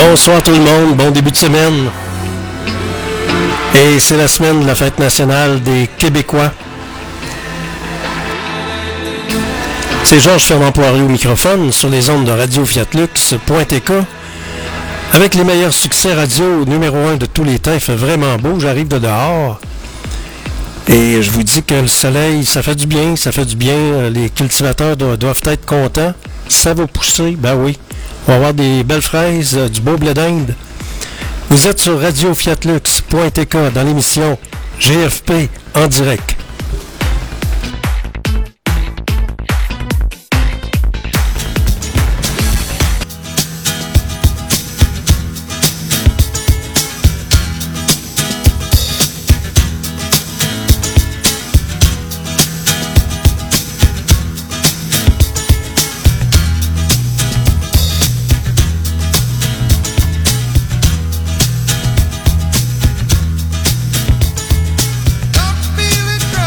Bonsoir tout le monde, bon début de semaine. Et c'est la semaine de la fête nationale des Québécois. C'est Georges Fernand-Poirier au microphone sur les ondes de Radio Fiatlux.tk. Avec les meilleurs succès radio numéro 1 de tous les temps, il fait vraiment beau, j'arrive de dehors. Et je vous dis que le soleil, ça fait du bien, les cultivateurs doivent être contents. Ça va pousser, ben oui. On va avoir des belles fraises, du beau blé d'Inde. Vous êtes sur Radio Fiatlux.tk dans l'émission GFP en direct. Feel it.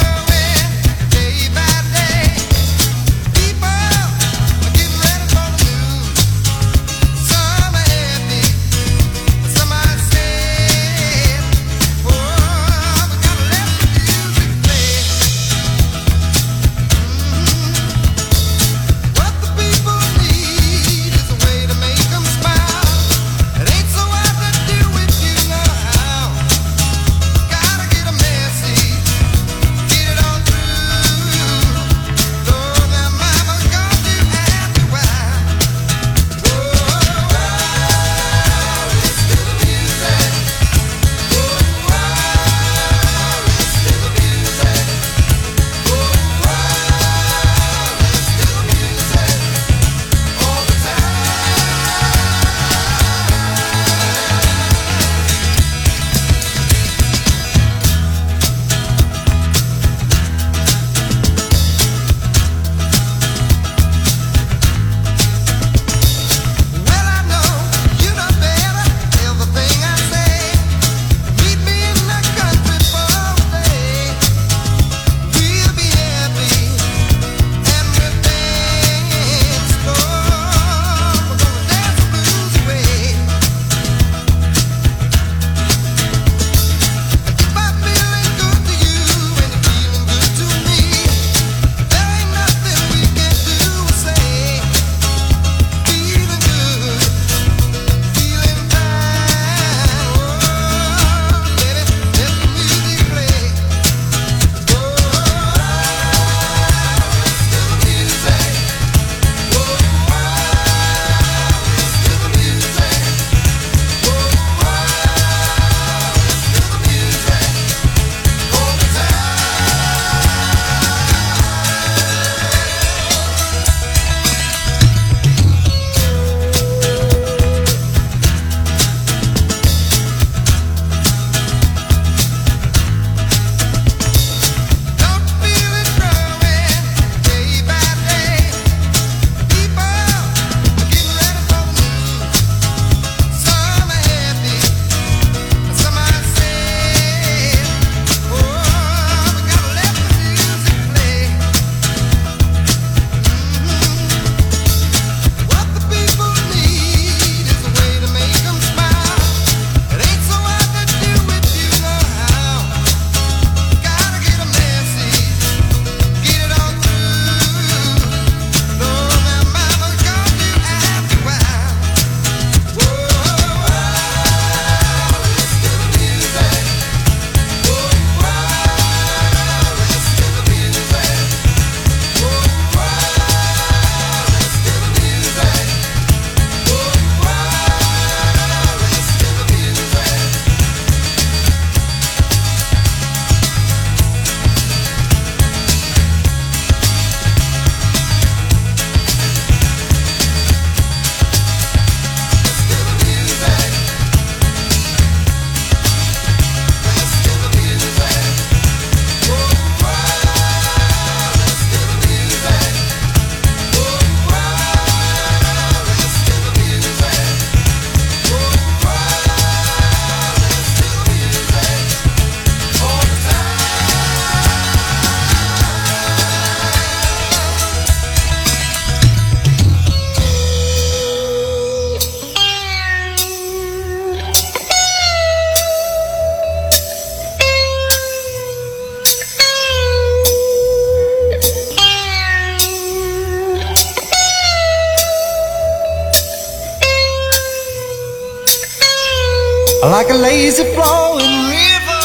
like a lazy flowing river,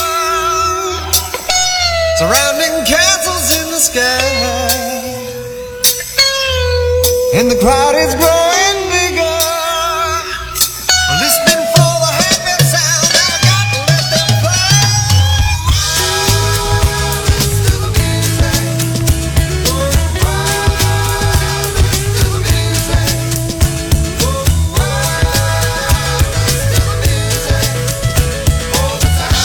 surrounding castles in the sky, and the crowd is growing bigger, listening for the happy sound, and I got to let them play. Listen to the music, oh, listen to the music, oh, listen to the music all the time.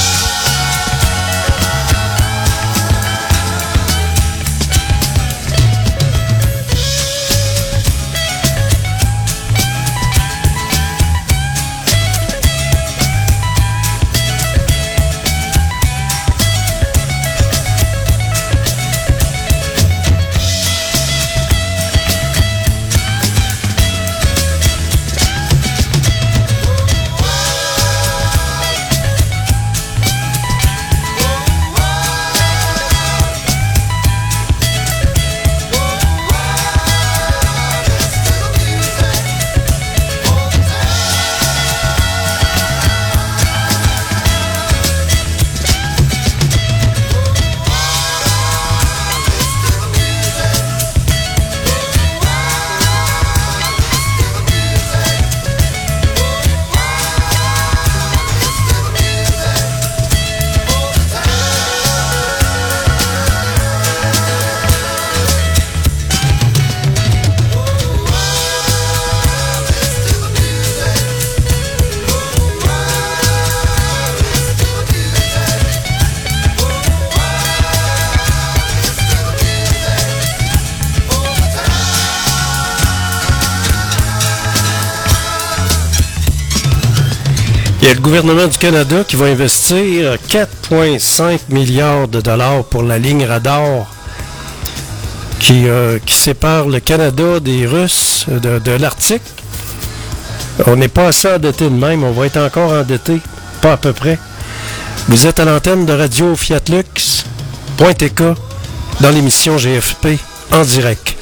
Il y a le gouvernement du Canada qui va investir 4,5 milliards de dollars pour la ligne radar qui sépare le Canada des Russes de l'Arctique. On n'est pas assez endetté de même, on va être encore endetté, pas à peu près. Vous êtes à l'antenne de Radio Fiatlux.tk dans l'émission GFP en direct.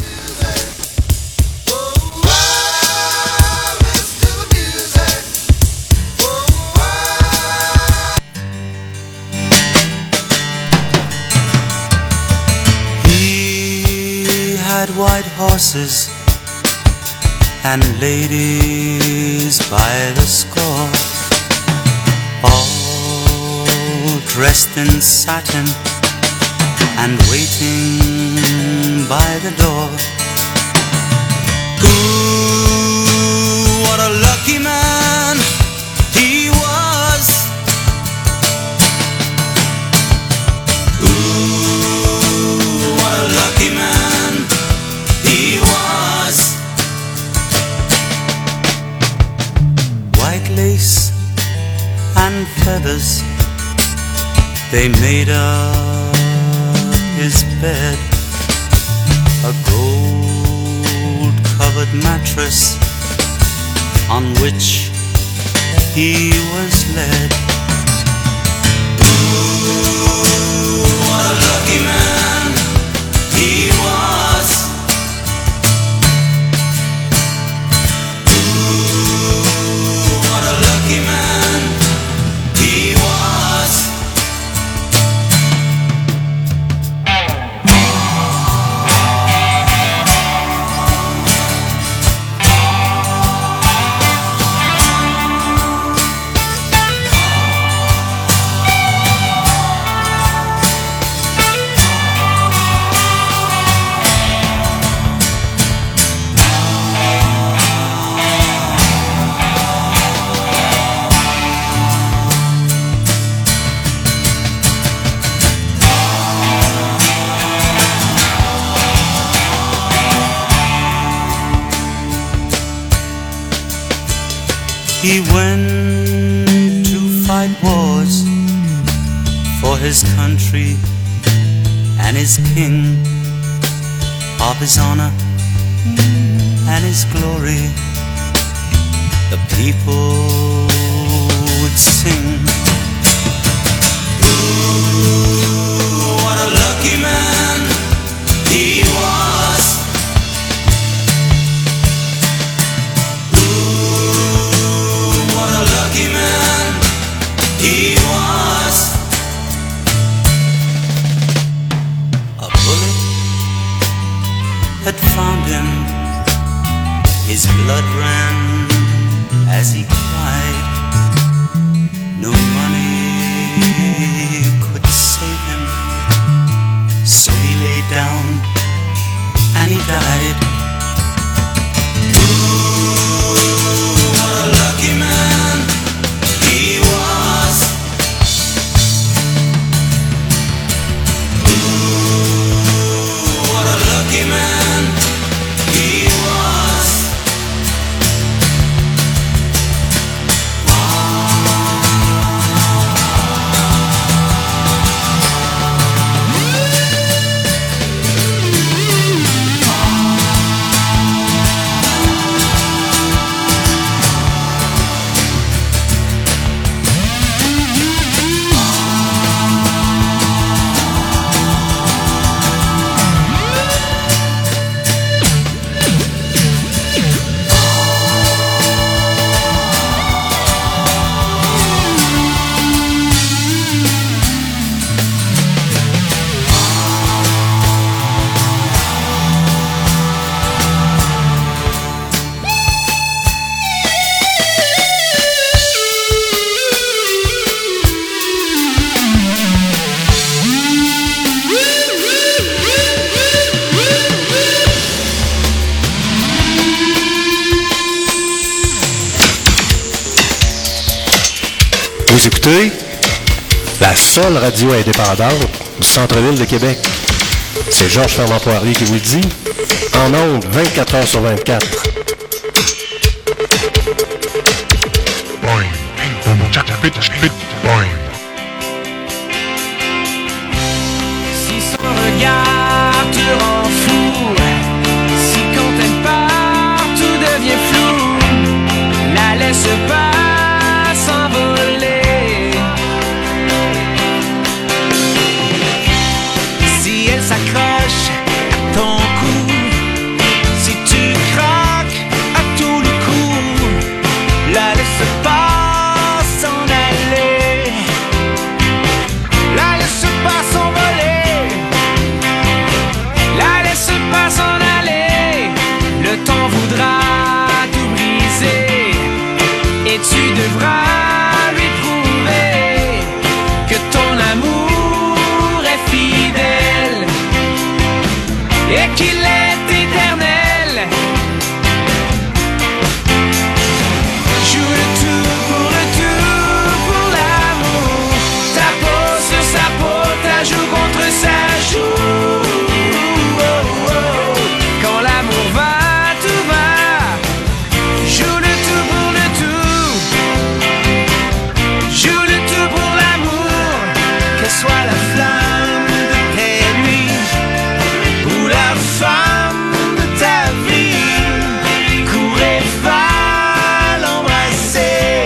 White horses and ladies by the score, all dressed in satin and waiting by the door. Ooh, what a lucky man he was. Ooh, what a lucky man he was. White lace and feathers, they made up his bed. A gold-covered mattress on which he was led. Ooh, what a lucky man he was. What a lucky man he was. He went to fight wars for his country and his king, of his honor and his glory. The people would sing. Ooh, what a lucky man he was. Ooh, what a lucky man he was. A bullet had found him. His blood ran as he cried. No money could save him. So he lay down and he died. Ooh, what a lucky man he was. Ooh, what a lucky man he was. Vous écoutez la seule radio indépendante du centre-ville de Québec. C'est Georges Fernand-Poirier qui vous le dit, en ondes 24 heures sur 24. Boing, boum, tchac, bit, boing. Si son regard te rend fou, si quand elle part tout devient flou, la laisse pas s'envoler. Si elle s'accroche à ton cou, si tu croques à tous les coups, la laisse pas s'en aller, la laisse pas s'envoler, la laisse pas s'en aller. Le temps voudra tout briser et tu devras lui prouver que ton amour est fidèle et qu'il est éternel. Joue le tout pour l'amour. Ta peau sur sa peau, ta joue contre sa joue. Oh, oh. Quand l'amour va, tout va. Joue le tout pour le tout. Joue le tout pour l'amour. Qu'elle soit la flamme de tes nuits ou la femme de ta vie. Cours et va l'embrasser.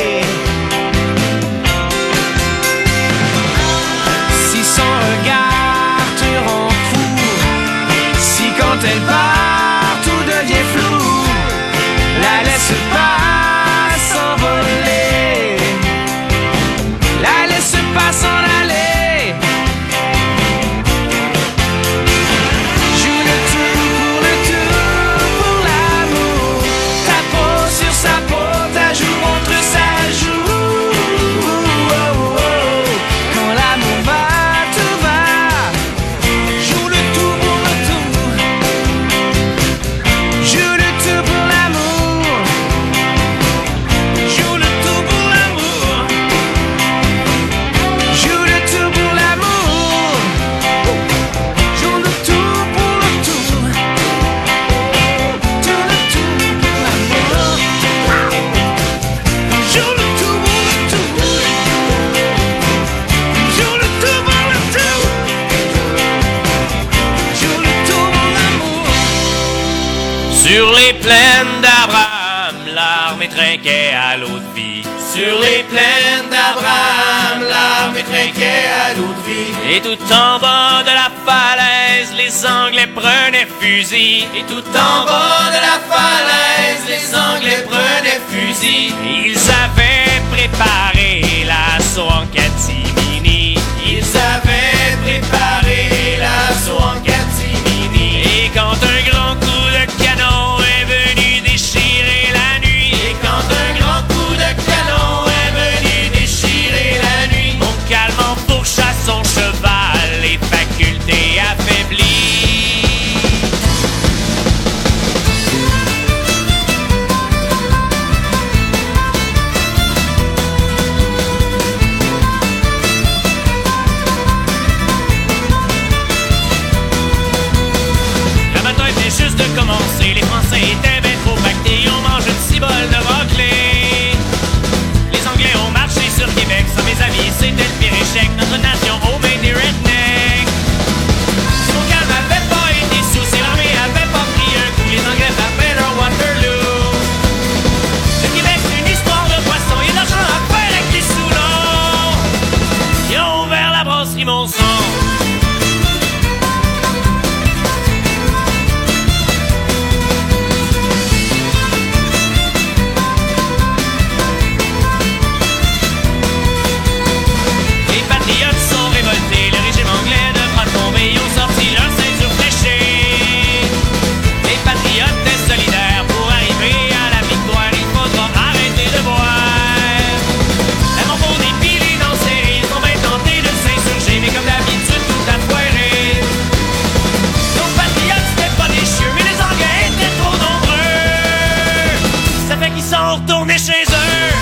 Si son regard te rend fou, si quand elle part tout devient flou, la laisse pas s'envoler, la laisse pas s'en aller. Joue le tout pour l'amour. Ta peau sur sa peau, ta joue contre sa joue. Oh, oh. Quand l'amour va, tout va. Joue le tout pour le tout. Joue le tout pour l'amour. Joue le tout pour l'amour. Joue le tout pour l'amour. Joue le tout pour le tout. Joue le tout pour l'amour. Joue le tout pour le tout. Joue le tout pour le tout. Joue le tout pour l'amour. Sur les plaines d'Abraham, l'armée trinquait à l'eau de vie. Sur les plaines d'Abraham, l'armée trinquait à l'eau de vie. Et tout en bas de la falaise, les Anglais prenaient fusil. Et tout en bas de la falaise, les Anglais prenaient fusil. Ils avaient préparé la l'assaut en catimini. Ils avaient préparé l'assaut en catimini. Et quand un grand coup de canon est venu déchirer la nuit. Et quand un grand coup de canon est venu déchirer la nuit. Montcalm pourchasse son cheval, les facultés affaiblies. Juste de commencer, les Français étaient bien trop pactés, on mange une cibole de raclée. Les Anglais ont marché sur Québec, ça mes amis, c'était le pire échec. Notre nation au main des rednecks. Si Montcalm n'avait pas été sous, si l'armée avait pas pris un coup, les Anglais frappaient leur Waterloo. Le Québec c'est une histoire de poisson, et l'argent à faire avec les sous longs. Ils ont ouvert la brasserie Monson. Retourner chez eux.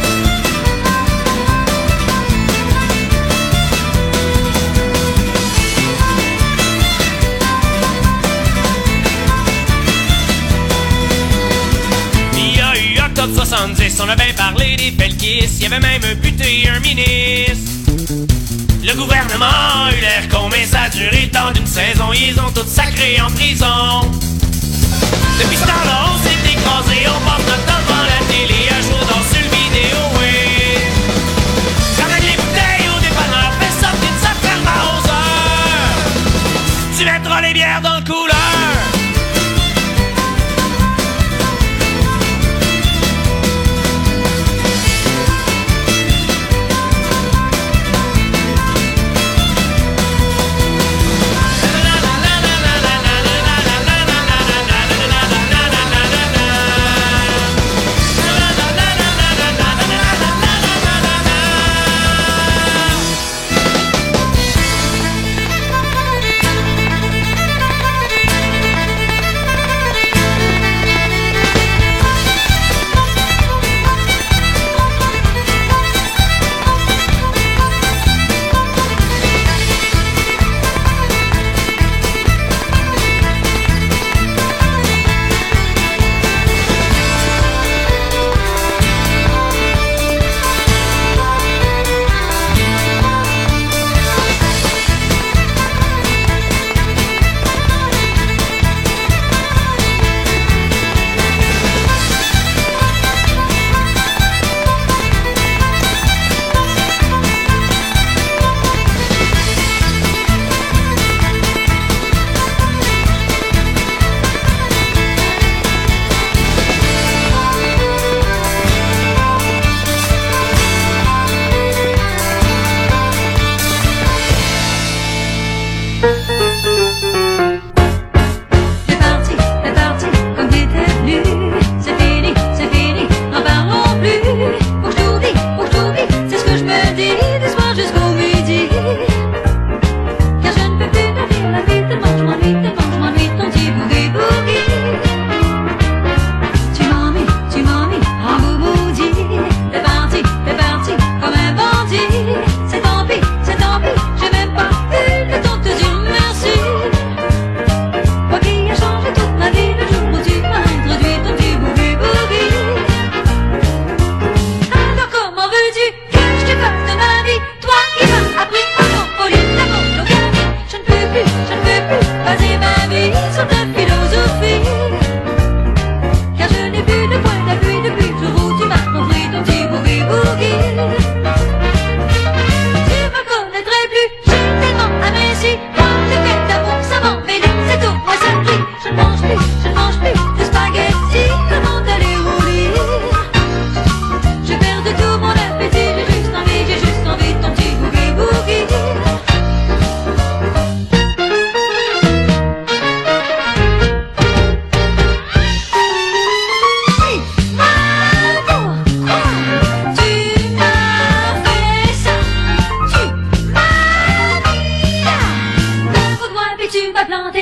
Il y a eu octobre 70, on a bien parlé des Pelkis, il y avait même buté un ministre. Le gouvernement a eu l'air con, mais ça a duré tant d'une saison, ils ont tous sacré en prison. Depuis ce temps-là, on s'est écrasé, on passe notre temps devant la télé, à jouer dans sur le vidéo, oui. Ramène les bouteilles au dépanneur, fais sortir de sa ferme à 11 heures. Tu mettras les bières dans le couleur.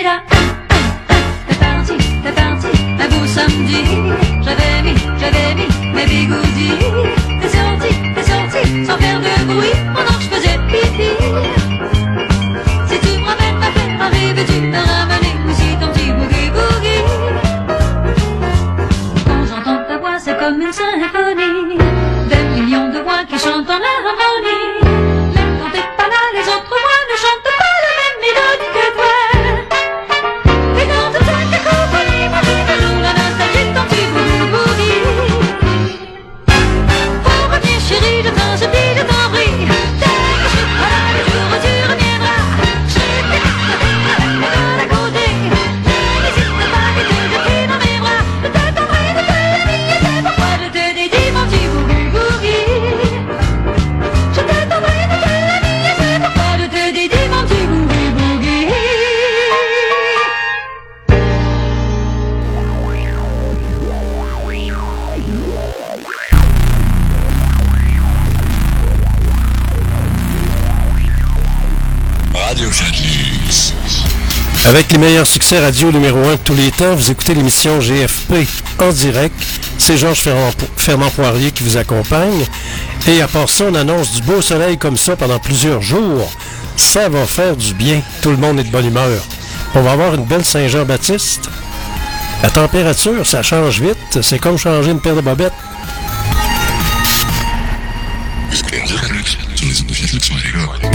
là. T'es parti, un beau samedi. J'avais mis mes bigoudis. T'es sorti, sans faire de bruit, pendant que je faisais pipi. Si tu me ramènes ma fête, arrives-tu me ramener aussi ton petit boogie-boogie? Quand j'entends ta voix, c'est comme une symphonie, des millions de voix qui chantent en harmonie. Même quand t'es pas là, les autres voix ne chantent pas la même mélodie que toi. Et dans toute cette cacophonie, moi j'ai toujours la nostalgie de ton petit boogie-boogie. Faut revenir chérie, je t'en supplie, je t'en prie. Dès que je serai pas là, le jour où tu reviendras, je serai avec moi à côté. N'hésite pas, que je prie dans mes bras. Je t'attendrai de te l'habiller, c'est pourquoi je te dédie mon petit boogie-boogie. Je t'attendrai de te l'habiller, c'est pourquoi je te dédie mon petit boogie-boogie. Radio Fiatlux. Avec les meilleurs succès radio numéro 1 de tous les temps, vous écoutez l'émission GFP en direct. C'est Georges Fernand Poirier qui vous accompagne. Et à part ça, on annonce du beau soleil comme ça pendant plusieurs jours. Ça va faire du bien. Tout le monde est de bonne humeur. On va avoir une belle Saint-Jean-Baptiste. La température, ça change vite. C'est comme changer une paire de bobettes. Vous écoutez Radio Fiatlux sur les ondes de Fiatlux sur les gars.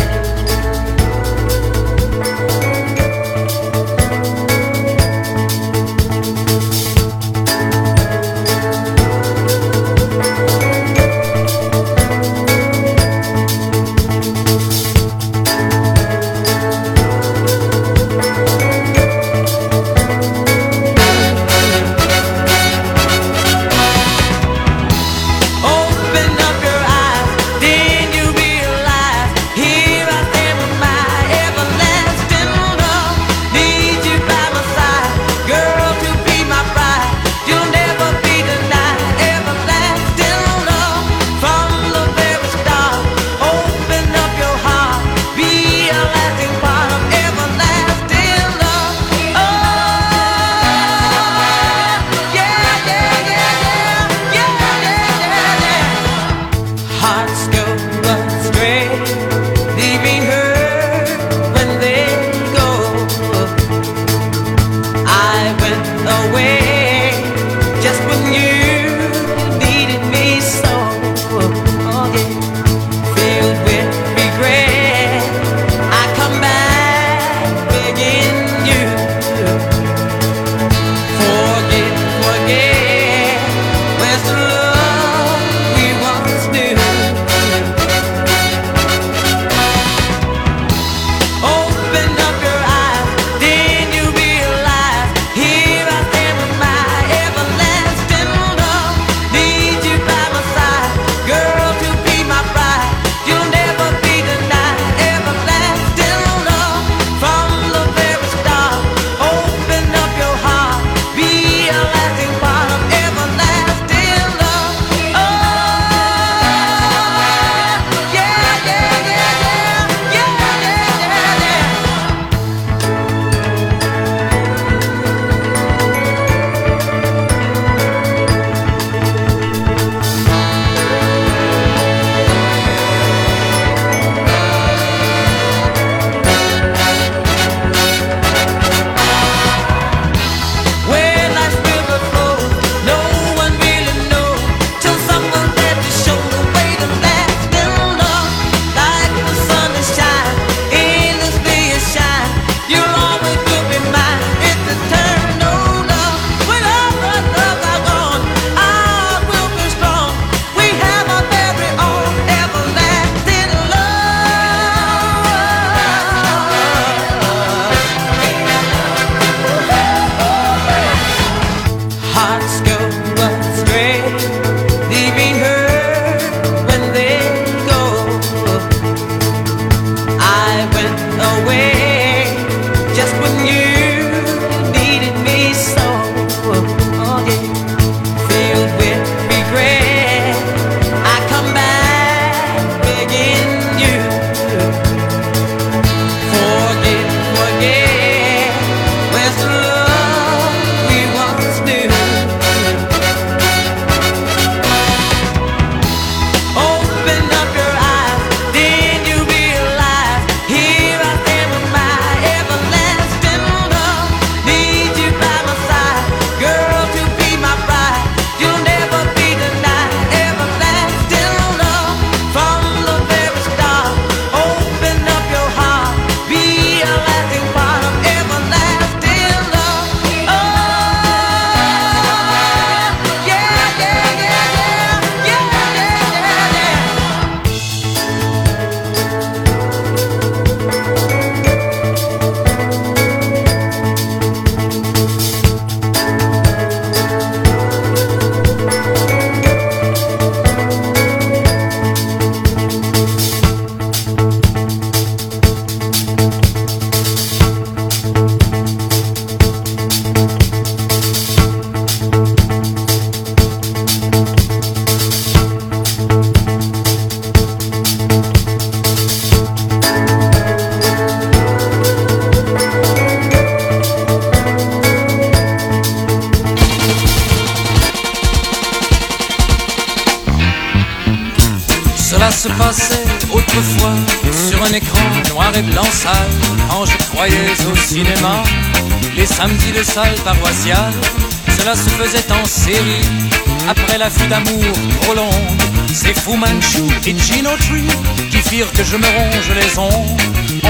se passait autrefois sur un écran noir et blanc sale. Quand je croyais au cinéma, les samedis de salle paroissiale, cela se faisait en série. Après la vue d'amour trop longue, c'est Fu Manchu et Gino Tree qui firent que je me ronge les ongles.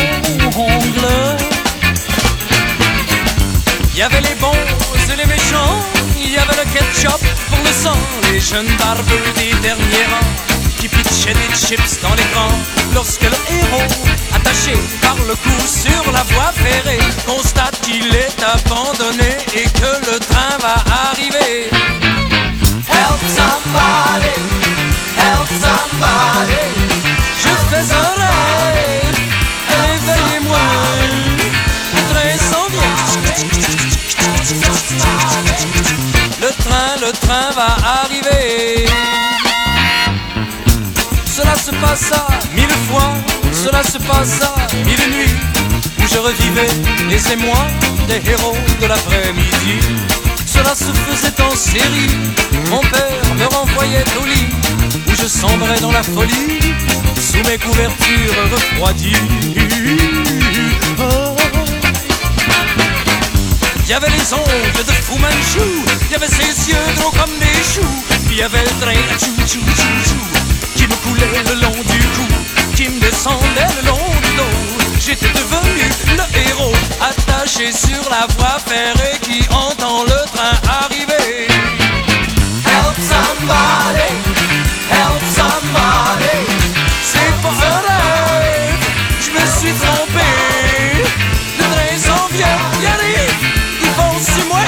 Il y avait les bons et les méchants, il y avait le ketchup pour le sang, les jeunes barbeux des derniers rangs qui pitchaient des chips dans l'écran. Lorsque le héros, attaché par le cou sur la voie ferrée, constate qu'il est abandonné et que le train va arriver. Help somebody, help somebody. Je fais un rêve, réveillez-moi. Le train s'en vient. Le train va arriver. Cela se passa 1000 fois, cela se passa 1000 nuits, où je revivais les émois des héros de l'après-midi. Cela se faisait en série, mon père me renvoyait au lit, où je sombrais dans la folie, sous mes couvertures refroidies. Oh. Il y avait les ongles de Fu Manchu, il y avait ses yeux gros comme des choux, puis il y avait le train tchou-tchou-tchou-tchou qui me coulait le long du cou, qui me descendait le long du dos. J'étais devenu le héros, attaché sur la voie ferrée qui entend le train arriver. Help somebody, help somebody. C'est pas un rêve, je me suis trompé. Le train s'en vient, il arrive, il fonce sur moi.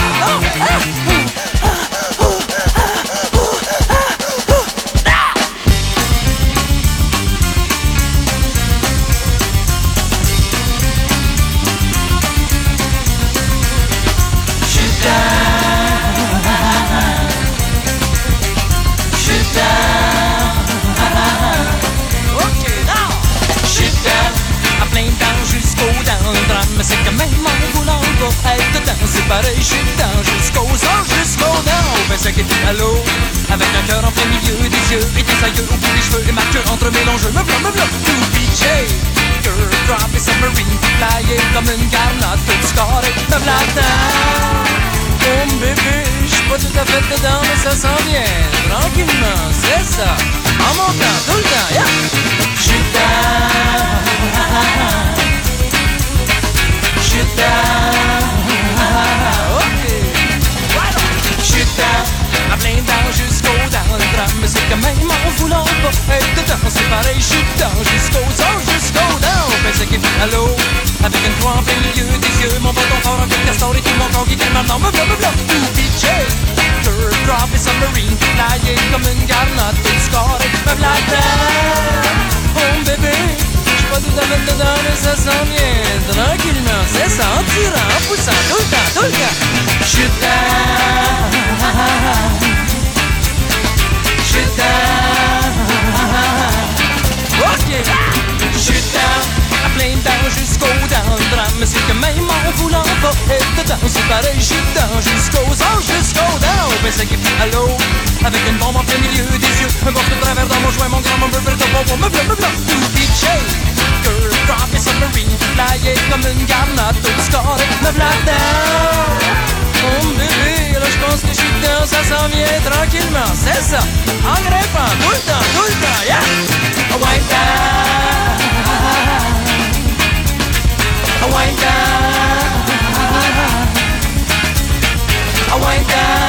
C'est quand même en voulant pour être dedans. C'est pareil, je suis dedans jusqu'aux ans, jusqu'aux dents. On pensait qu'il était à l'eau, avec un cœur en plein milieu des yeux et des aïeux au bout des cheveux, les marqueurs entremélangeux. Me v'là, tout PJ. Girl, drop et submarine, flyé comme une garnotte, tout scoré. Me v'là dedans. Oh bébé, j'suis pas tout à fait dedans, mais ça s'en vient. Tranquillement, c'est ça. En montant, tout le temps, yeah. J'suis dedans. J'suis down, ok, right on. J'suis down, à plein dents jusqu'au dans le drame. Mais c'est quand même en voulant pas être dedans. C'est pareil, j'suis down jusqu'aux ans, jusqu'au down. Pensais qu'il était à l'eau, avec une croix en plein milieu des yeux. Mon bâton fort, un peu de castor et tout mon corps qui dit maintenant. Me v'là, tout DJ. Third drop et submarine, flyé comme une garnotte, tout scoré. Me v'là down, oh bébé. Pas tout à fait dedans, mais ça s'en vient tranquillement, c'est ça, en tirant, en poussant, tout le temps, tout le temps. J'suis down, j'suis down, ok, j'suis down, à plein dents jusqu'au dans le drame. Mais c'est que même en voulant pas être dedans, c'est pareil, j'suis down jusqu'aux ans, jusqu'au down. Mais c'est qu'il fait à l'eau, avec une bombe en plein milieu des yeux, un morceau de travers dans mon joint, mon grand, mon beurre de bon, me v'là, tout DJ. Girl, drop et submarine, flyé comme une garnotte, tout scoré, me v'là dedans. Oh bébé, là j'pense que j'suis dedans, ça s'en vient tranquillement, c'est ça, en grimpant, tout le temps, yeah. Wind down, wind down, wind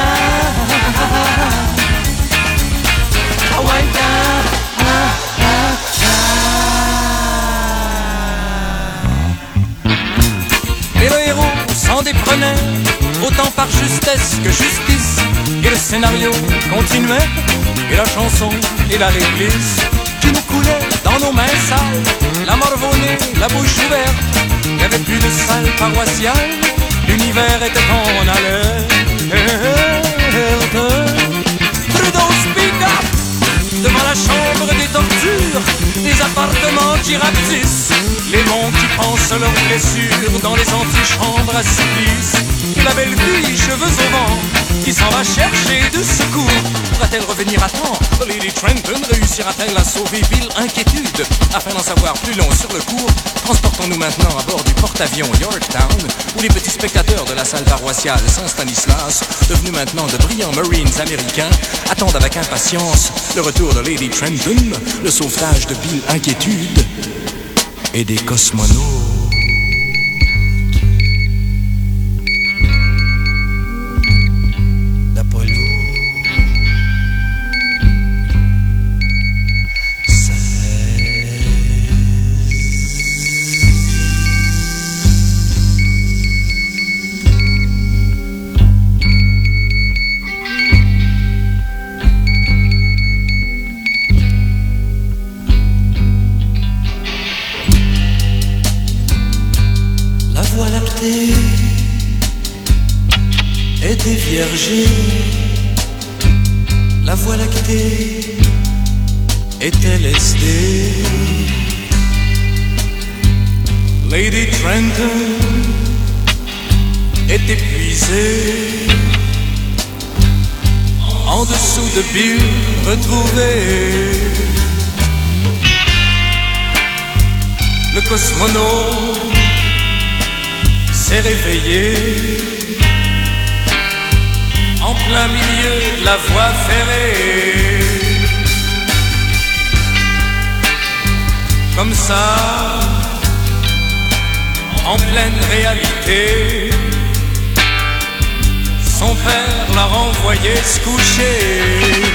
down, wind down. Et le héros s'en déprenait, autant par justesse que justice. Et le scénario continuait, et la chanson et la réglisse qui nous coulait dans nos mains sales. La morve-au-nez, la bouche ouverte, il n'y avait plus de salle paroissiale. L'univers était en alerte. Trudeau speak up devant la chambre des tortures, des appareils appartements qui rapetissent, les monts qui pensent leurs blessures dans les antichambres à supplice. La belle fille, cheveux au vent, qui s'en va chercher de secours. Pourra-t-elle revenir à temps? Lady Trenton réussira-t-elle à sauver Bill? Inquiétude. Afin d'en savoir plus long sur le cours, transportons-nous maintenant à bord du porte-avions Yorktown, où les petits spectateurs de la salle paroissiale Saint-Stanislas, devenus maintenant de brillants Marines américains, attendent avec impatience le retour de Lady Trenton, le sauvetage de Bill Inquiétude et des cosmonautes. Et déviergée, la voie lactée est LSD. Lady Trenton est épuisée, en dessous de Bill retrouvé. Le cosmonaute s'est réveillé en plein milieu de la voie ferrée. Comme ça, en pleine réalité, son père l'a renvoyé se coucher.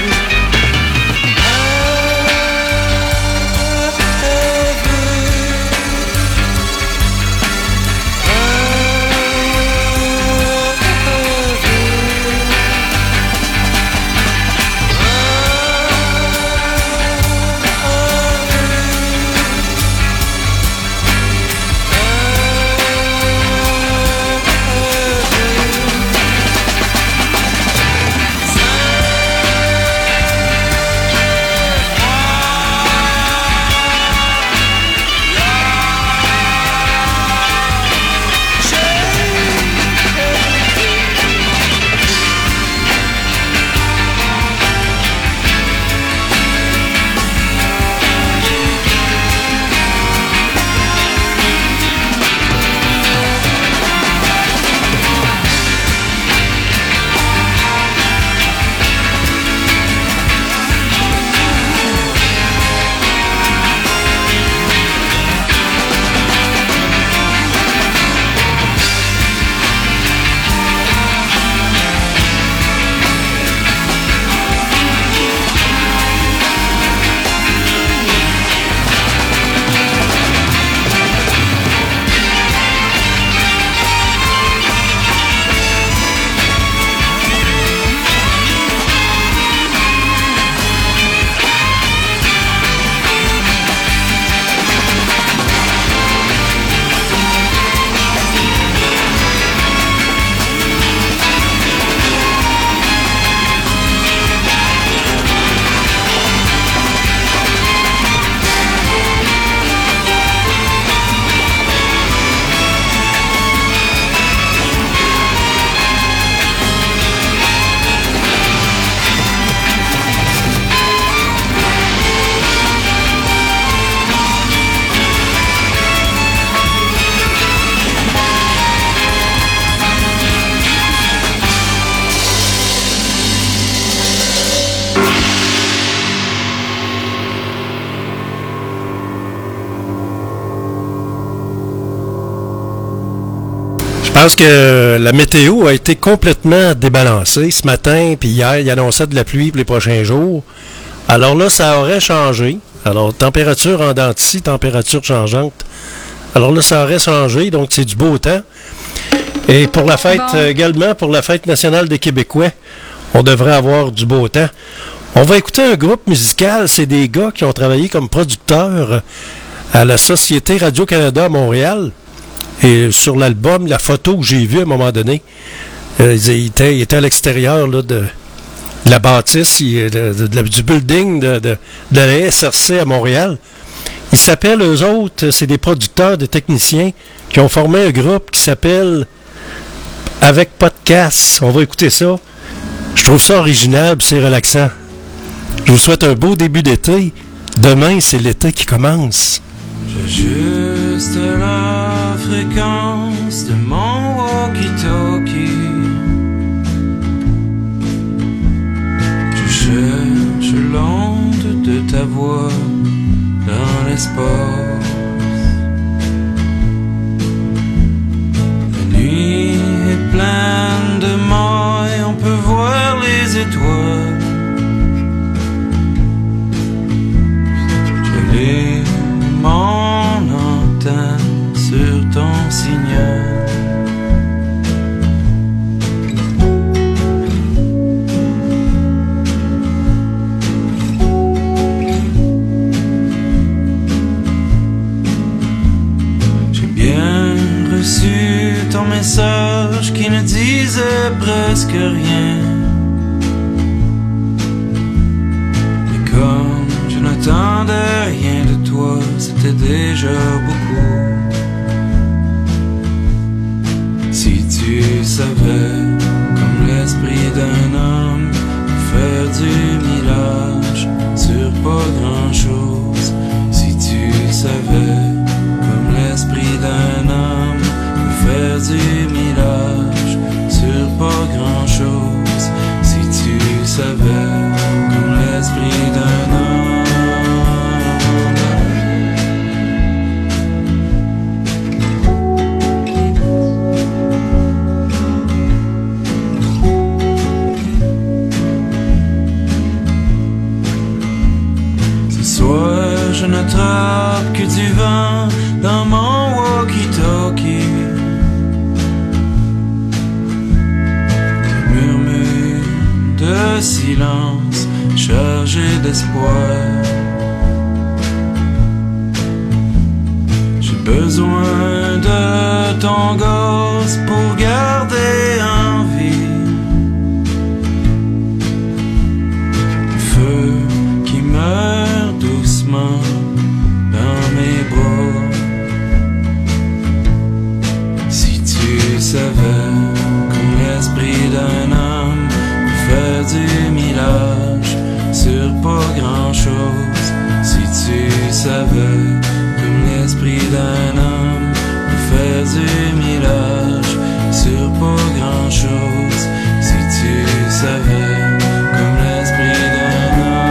Je pense que la météo a été complètement débalancée ce matin, puis hier, il annonçait de la pluie pour les prochains jours. Alors là, ça aurait changé. Alors, température en dents de scie, température changeante. Alors là, ça aurait changé, donc c'est du beau temps. Et pour la fête également, pour la fête nationale des Québécois, on devrait avoir du beau temps. On va écouter un groupe musical, c'est des gars qui ont travaillé comme producteurs à la Société Radio-Canada à Montréal. Et sur l'album, la photo que j'ai vue à un moment donné, il était à l'extérieur là, de la bâtisse, du building de la SRC à Montréal. Ils s'appellent, eux autres, c'est des producteurs, des techniciens qui ont formé un groupe qui s'appelle Avec Podcast. On va écouter ça. Je trouve ça original et c'est relaxant. Je vous souhaite un beau début d'été. Demain, c'est l'été qui commence. J'ajuste la fréquence de mon walkie-talkie. Je cherche l'onde de ta voix dans l'espace. La nuit est pleine de mailles, on peut voir les étoiles. Je lis mon antenne sur ton signal. Reçu ton message qui ne disait presque rien. Mais comme je n'attendais rien de toi, c'était déjà beaucoup. Si tu savais, comme l'esprit d'un homme, faire du millage sur pas grand chose. Si tu savais, comme l'esprit d'un homme, faire du millage sur pas grand chose. Si tu savais, comme l'esprit d'un homme. Ce soir, je n'attrape que du vent dans mon walkie-talkie. De silence chargé d'espoir. J'ai besoin de ton gosse pour garder en vie. Feu qui meurt doucement dans mes bras. Si tu savais comme l'esprit d'un homme faire du millage sur pas grand chose. Si tu savais comme l'esprit d'un homme faire du millage sur pas grand chose. Si tu savais comme l'esprit d'un homme.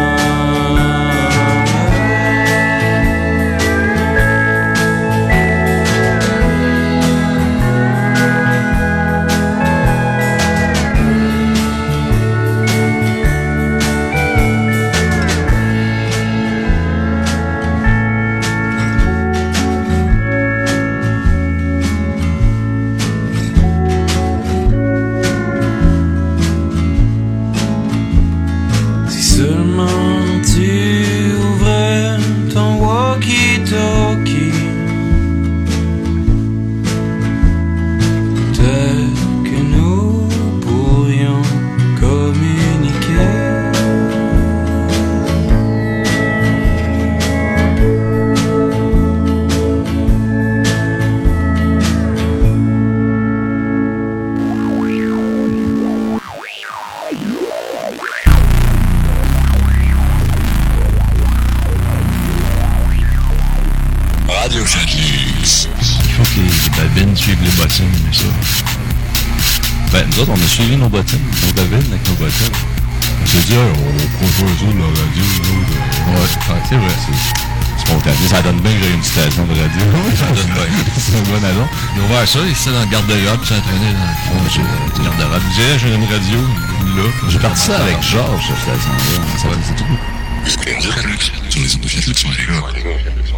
Ben, nous autres, on a suivi nos bottines, nos bobines avec nos bottines. On s'est dit, on prend ça de la radio, ouais, c'est vrai. C'est spontané, ça donne bien que j'ai une station de radio. Oui, ça donne bien. C'est un bon adon. Ils ont ouvert ça, ici, dans le garde-robe, puis s'entraîner dans le fond du garde-robe. J'ai une radio, là. J'ai parti ça avec Georges, cette station-là. C'est tout. Sur les ondes de Fiat Lux, les gars.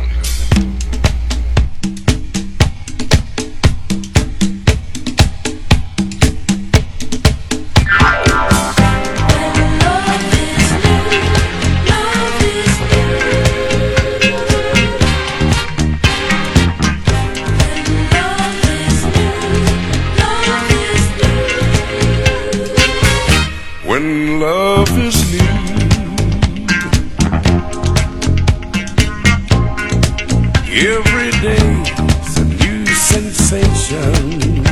When love is new, Every day's a new sensation.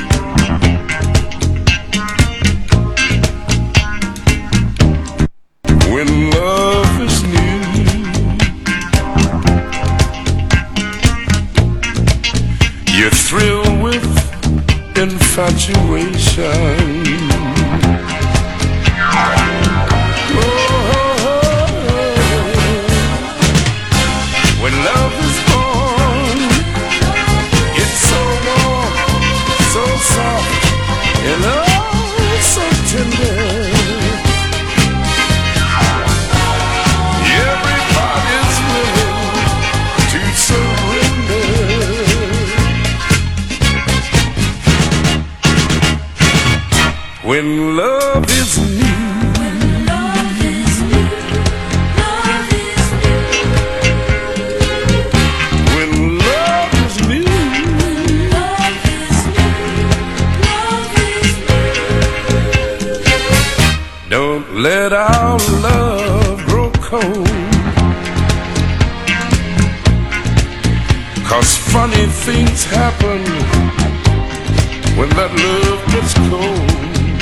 When love is new, you thrill with infatuation. When love is born, it's so warm, so soft, and oh, so tender. Everybody's willing to surrender. When love is new. Don't let our love grow cold, 'cause funny things happen when that love gets cold.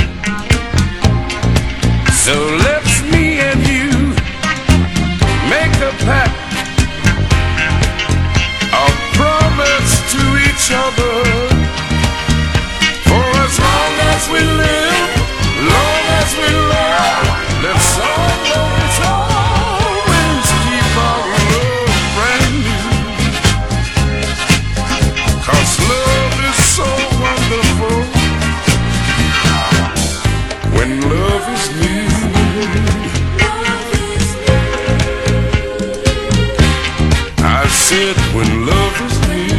So let's me and you make a pact, a promise to each other, for as long as we live, long as we love, let's always, always keep our love brand new. 'Cause love is so wonderful when love is new. I said when love is new.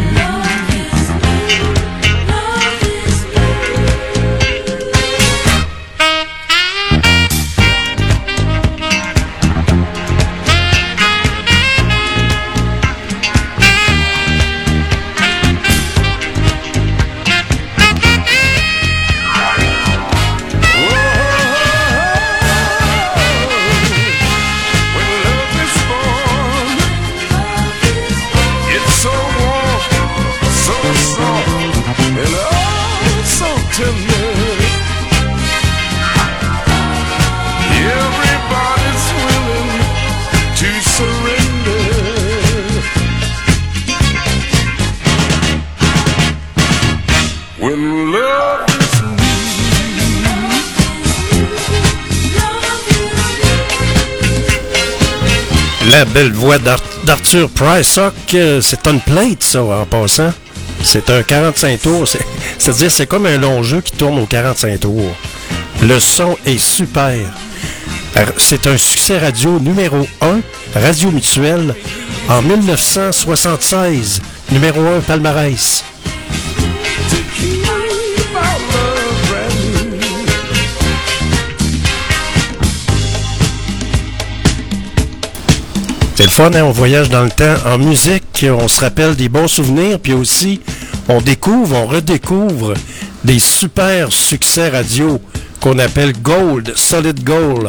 Everybody's willing to surrender. When love is La belle voix d'Arthur Prysock, c'est une plate, ça, en passant. C'est un 45 tours, c'est-à-dire c'est comme un long jeu qui tourne aux 45 tours. Le son est super. C'est un succès radio numéro 1, Radio Mutuelle, en 1976. Numéro 1 palmarès. C'est le fun, hein? On voyage dans le temps en musique, on se rappelle des bons souvenirs, puis aussi, on redécouvre des super succès radio qu'on appelle Gold, Solid Gold.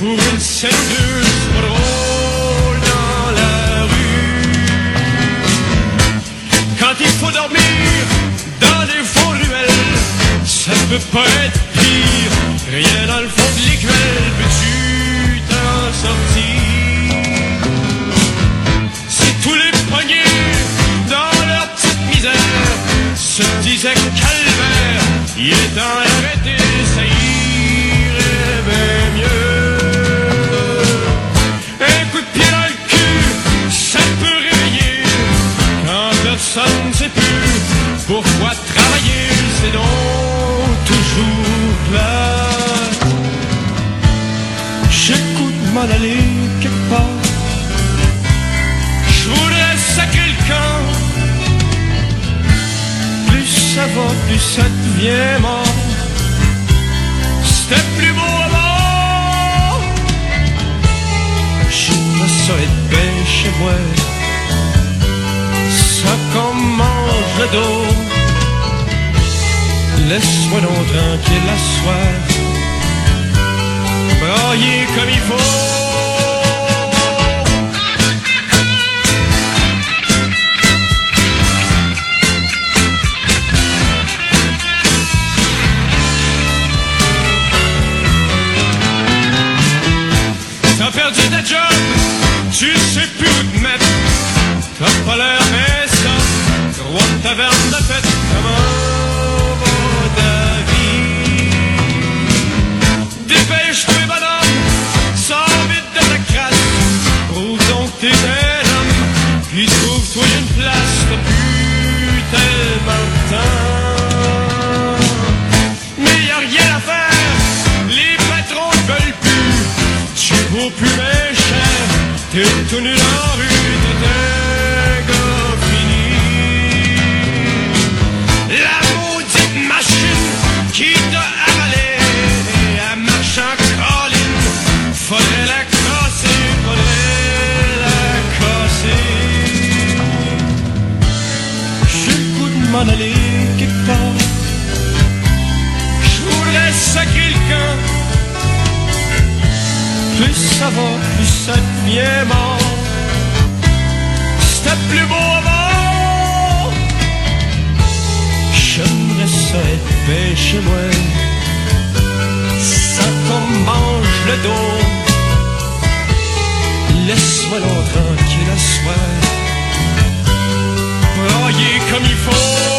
pour une scène de pas drôle dans la rue. Quand il faut dormir dans des faux ruelles, ça peut pas être pire. Rien dans le fond de l'écuelle, peux-tu t'en sortir? Si tous les poignets dans leur petite misère se disaient calvaire, il est temps d'arrêter, ça irait bien mieux. Un coup de pied dans le cul, ça peut réveiller quand personne ne sait plus pourquoi travailler, c'est donc toujours plat. J'ai le goût de m'en aller quelque part, je voudrais sacrer le camp. Plus ça va, plus ça devient mort. C'était plus beau avant. J'aimerais ça être bien chez moi, ça qu'on mange le dos. Laisse-moi donc tranquille la soif, brailler comme il faut. T'as perdu ta job, tu sais plus où te mettre. T'as pas l'air mais ça, roi de taverne de fête. Comment va ta vie? Dépêche-toi bonhomme, sors vite de ta crasse. Prouve donc t'es un homme, puis trouve-toi une place. T'as plus tellement de temps, mais y'a rien à faire, les patrons ne veulent plus. Tu vaux plus mes chers, t'es tout nu en rue, t'es un gars fini. La maudite machine qui t'a avalé, elle marche en colline, faudrait la casser, faudrait la casser. J'ai le goût de m'en aller quelque part, je voudrais sacrer le camp. Plus ça va, plus ça devient mort. C'était plus beau avant. J'aimerais ça être bien chez moi, ça qu'on mange le dos. Laisse-moi donc tranquille à soir, brailler comme il faut.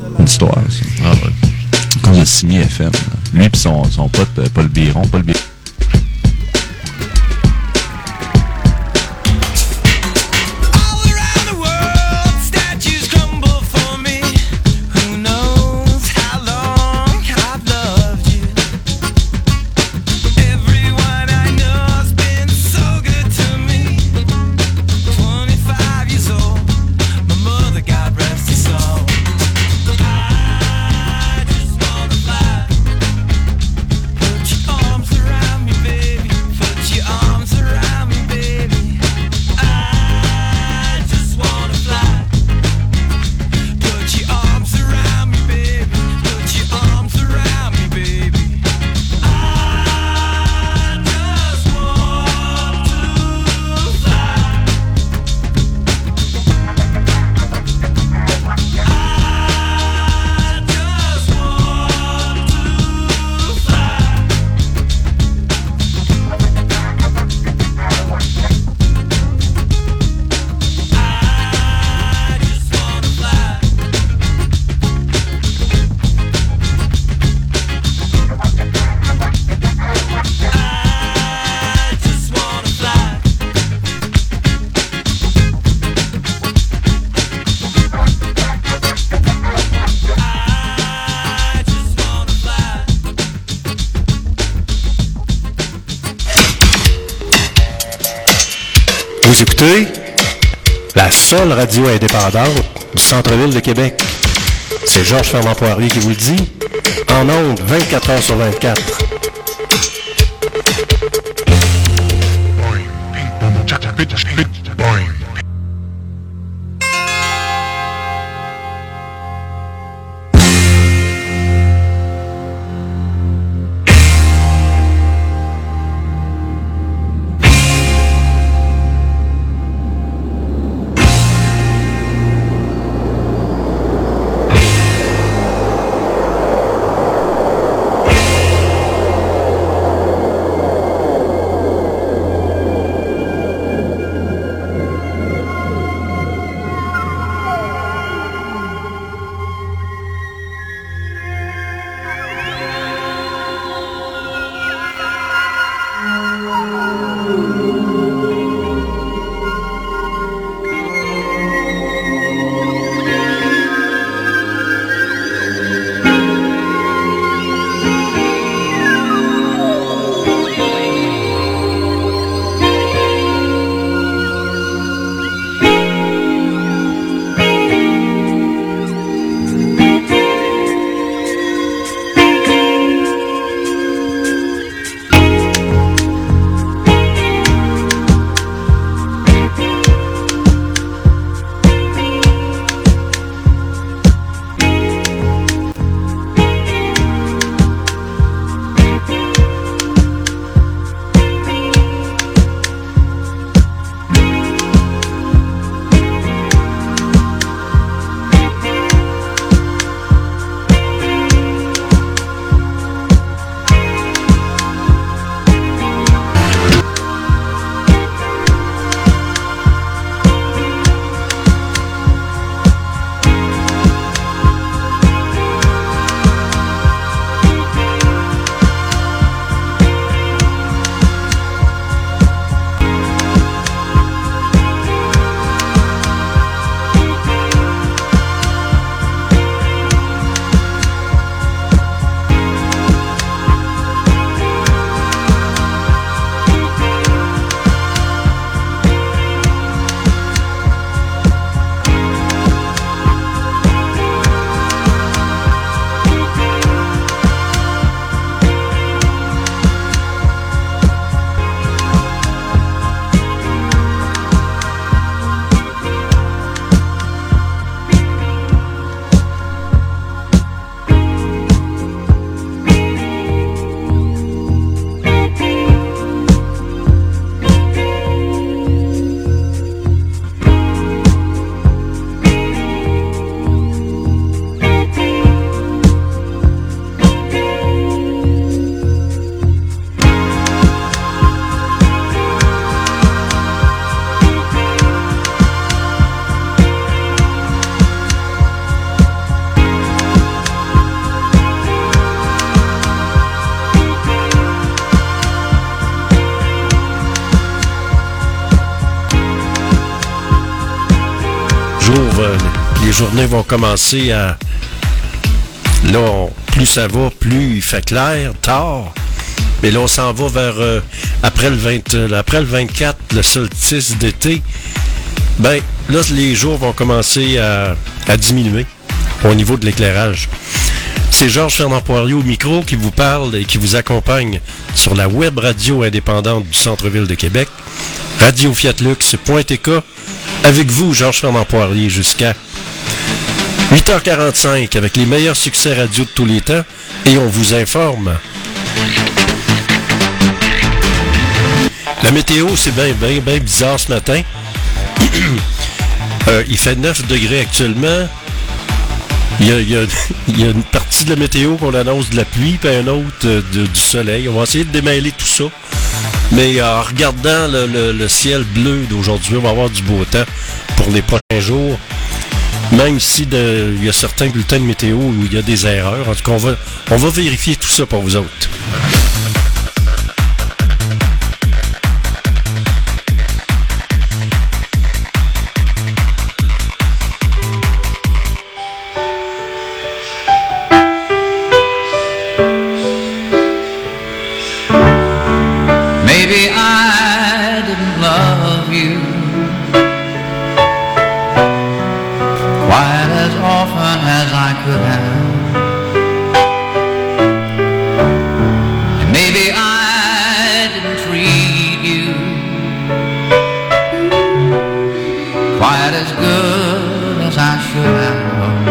Une histoire, ça. Ah ouais. Comme le Simi FM. Là. Lui pis son pote, Paul Biron. Vous écoutez la seule radio indépendante du centre-ville de Québec. C'est Georges Fernand-Poirier qui vous le dit, en ondes 24 heures sur 24. les journées vont commencer à... Là, plus ça va, plus il fait clair, tard. Mais là, on s'en va vers... après le 24, le solstice d'été. Ben, là, les jours vont commencer à diminuer au niveau de l'éclairage. C'est Georges Fernand Poirier au micro qui vous parle et qui vous accompagne sur la web radio indépendante du centre-ville de Québec, radiofiatlux.tk. Avec vous, Georges Fernand Poirier, jusqu'à 8h45 avec les meilleurs succès radio de tous les temps. Et on vous informe. La météo, c'est bien bizarre ce matin. Il fait 9 degrés actuellement. Il y a une partie de la météo qu'on annonce de la pluie, puis un autre du soleil. On va essayer de démêler tout ça. Mais en regardant le ciel bleu d'aujourd'hui, on va avoir du beau temps pour les prochains jours. Même si il y a certains bulletins de météo où il y a des erreurs. En tout cas, on va vérifier tout ça pour vous autres. Maybe I didn't love you quite as often as I could have. And maybe I didn't treat you quite as good as I should have.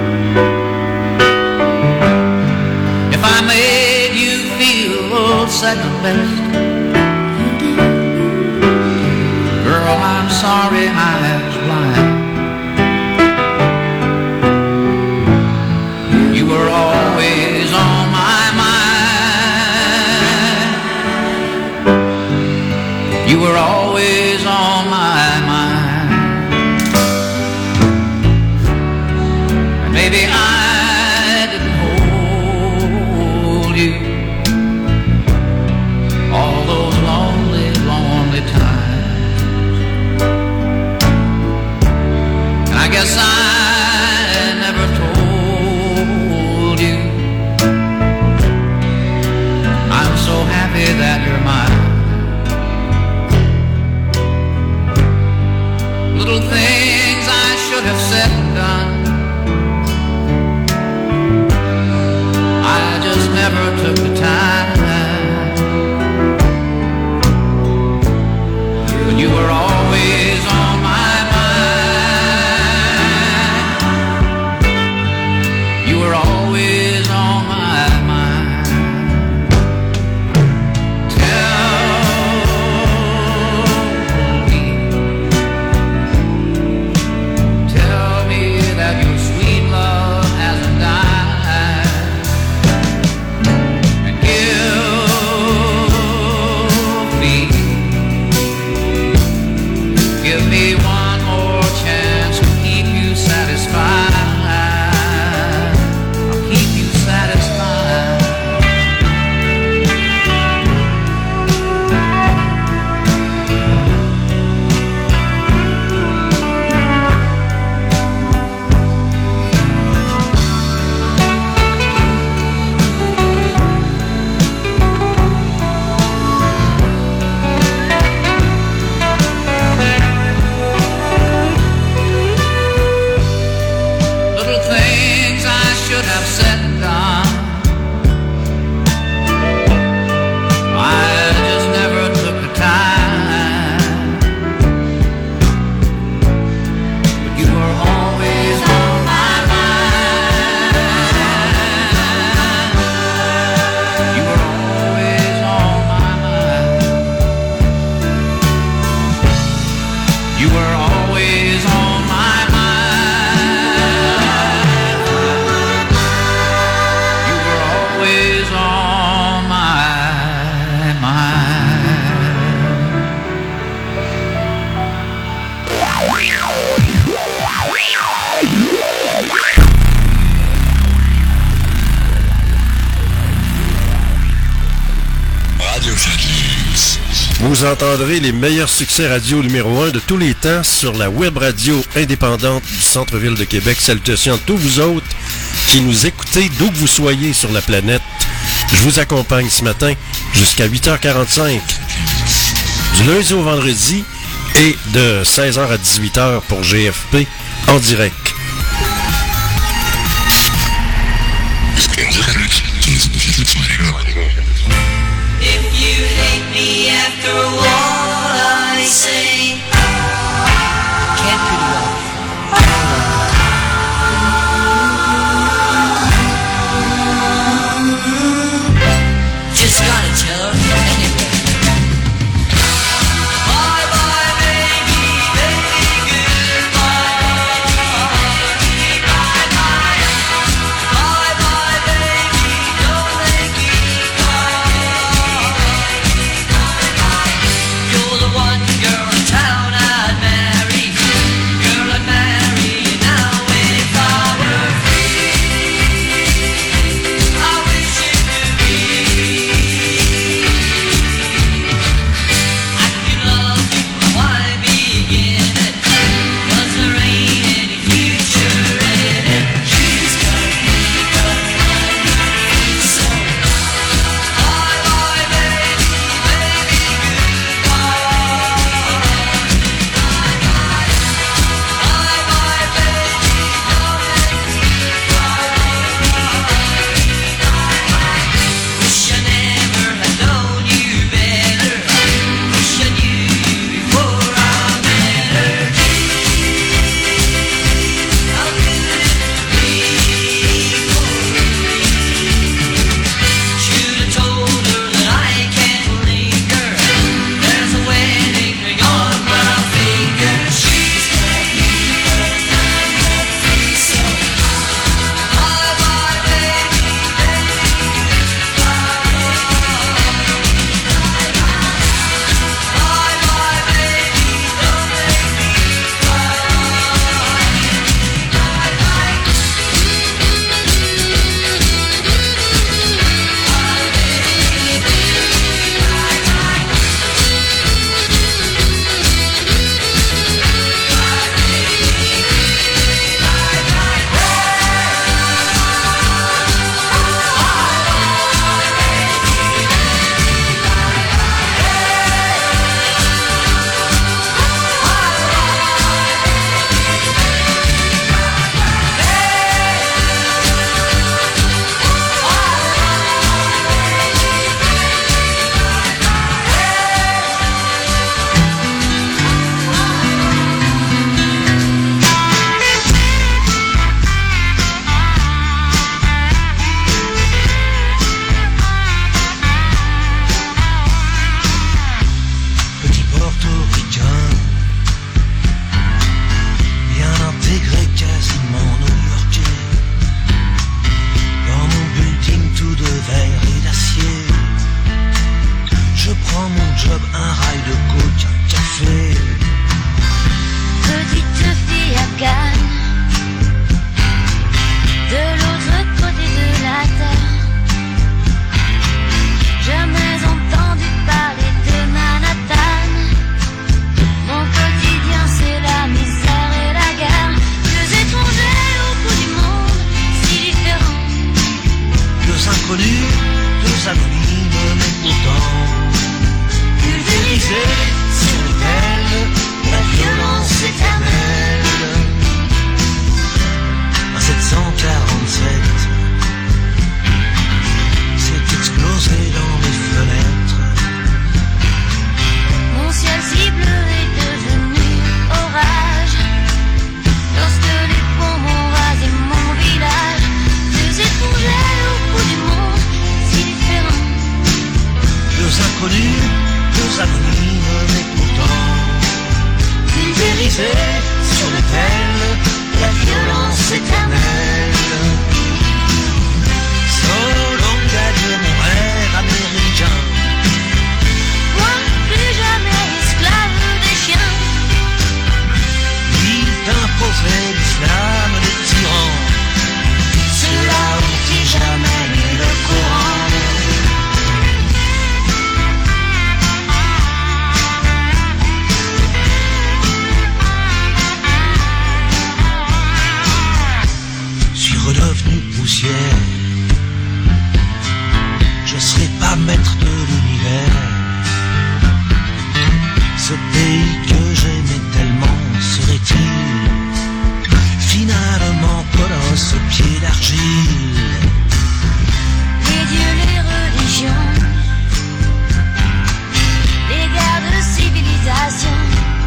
If I made you feel second best, girl, I'm sorry I was blind. You were always on my mind. You were always on my mind. And maybe I didn't hold you all those lonely, lonely times. I guess I never told you I'm so happy that you're mine. Little things I should have said and done, I just never took the time. When you were always on my mind. Vous entendrez les meilleurs succès radio numéro 1 de tous les temps sur la web radio indépendante du centre-ville de Québec. Salutations à tous vous autres qui nous écoutez d'où que vous soyez sur la planète. Je vous accompagne ce matin jusqu'à 8h45, du lundi au vendredi et de 16h à 18h pour GFP en direct. If you hate me after all I say, can't be love. Just gotta tell her anyway. Bye bye baby, baby goodbye. Bye bye, bye bye baby, don't make me cry. poussière. Je serai pas maître de l'univers. Ce pays que j'aimais tellement serait-il finalement colosse aux pieds d'argile? Les dieux, les religions, les guerres de civilisation,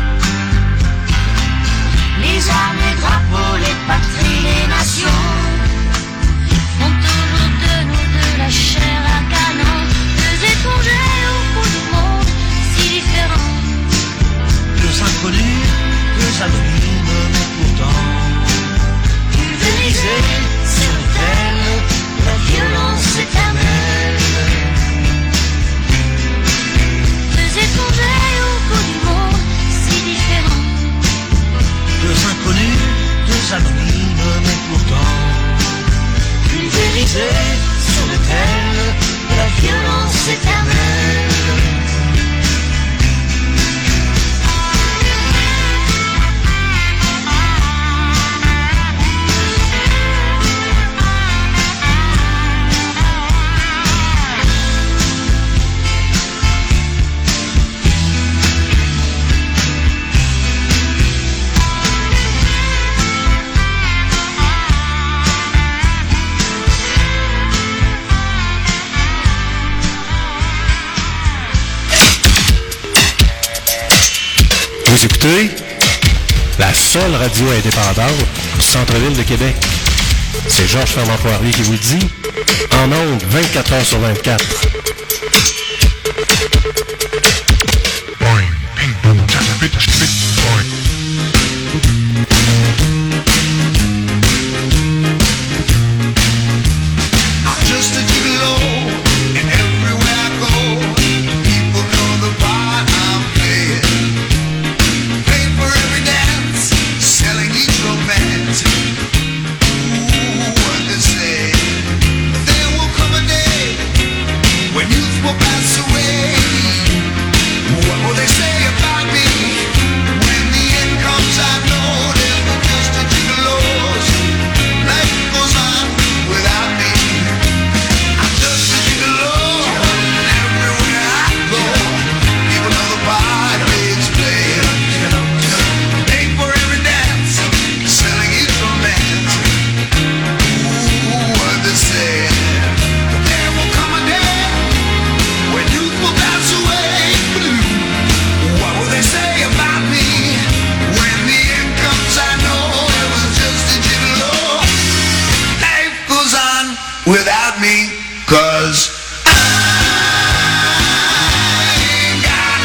les armes, les drapeaux, les patries, les nations font toujours de nous de la chair à canon, deux étrangers au bout du monde, si différents. Deux inconnus, deux anonymes, mais pourtant pulvérisés sur l'autel de la violence éternelle. Deux étrangers au bout du monde, si différents. Deux inconnus, deux anonymes, mais pourtant pulvérisés sur l'autel de la violence éternelle. Vous écoutez la seule radio indépendante du centre-ville de Québec. C'est Georges Fernand Poirier qui vous le dit. En ondes, 24 heures sur 24. Just a gigolo, and everywhere I go, people know the part I'm playing. Paying for every dance, selling each romance. Ooh, what they say. There will come a day when youth will pass away. What will they say about me when the end comes? I know they'll be just a gigolos. Life goes on without me. I'm just a gigolo, and everywhere I go, people know the part it's playing. Paying for every dance, selling each romance. Ooh, what they say. But there will come a day when youth will pass away. What will they say about me when the end comes? I know it was just a gigolo. Life goes on without me, 'cause I ain't got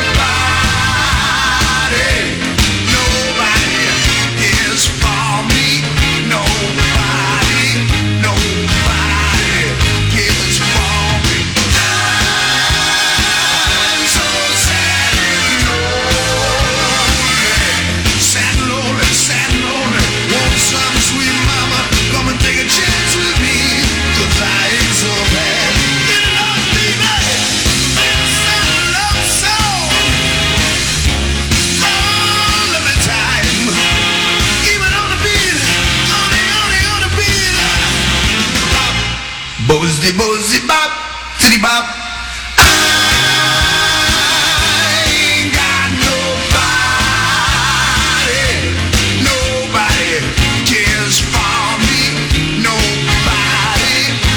nobody. Nobody cares for me. Nobody cares for me. I'm so sad and lonely. Sad and lonely, sad and lonely. Want some sweet mama come and take a chance with me, 'cause I ain't so bad. Get it up, baby. It's a love song. All of the time. Even on the beat. On the beat. Bop. Bozzy, bozzy, bop. Titty bop. I ain't got nobody. Nobody cares for me. Nobody.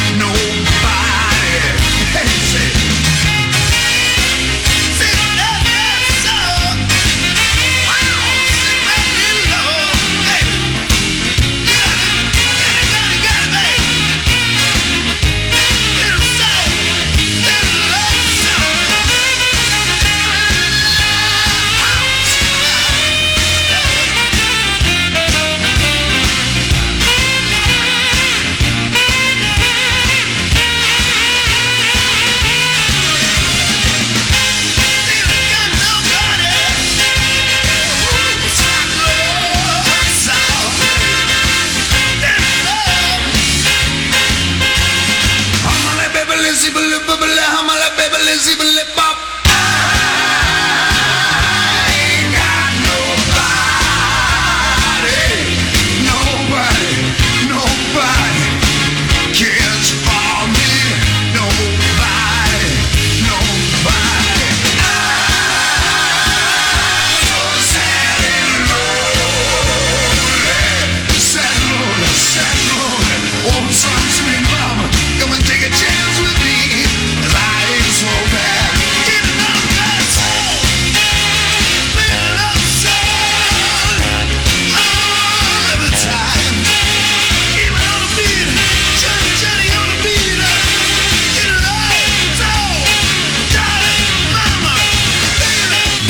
Hey, say. Say that song. Wow, say that love. Hey. Got it, babe. Little soul.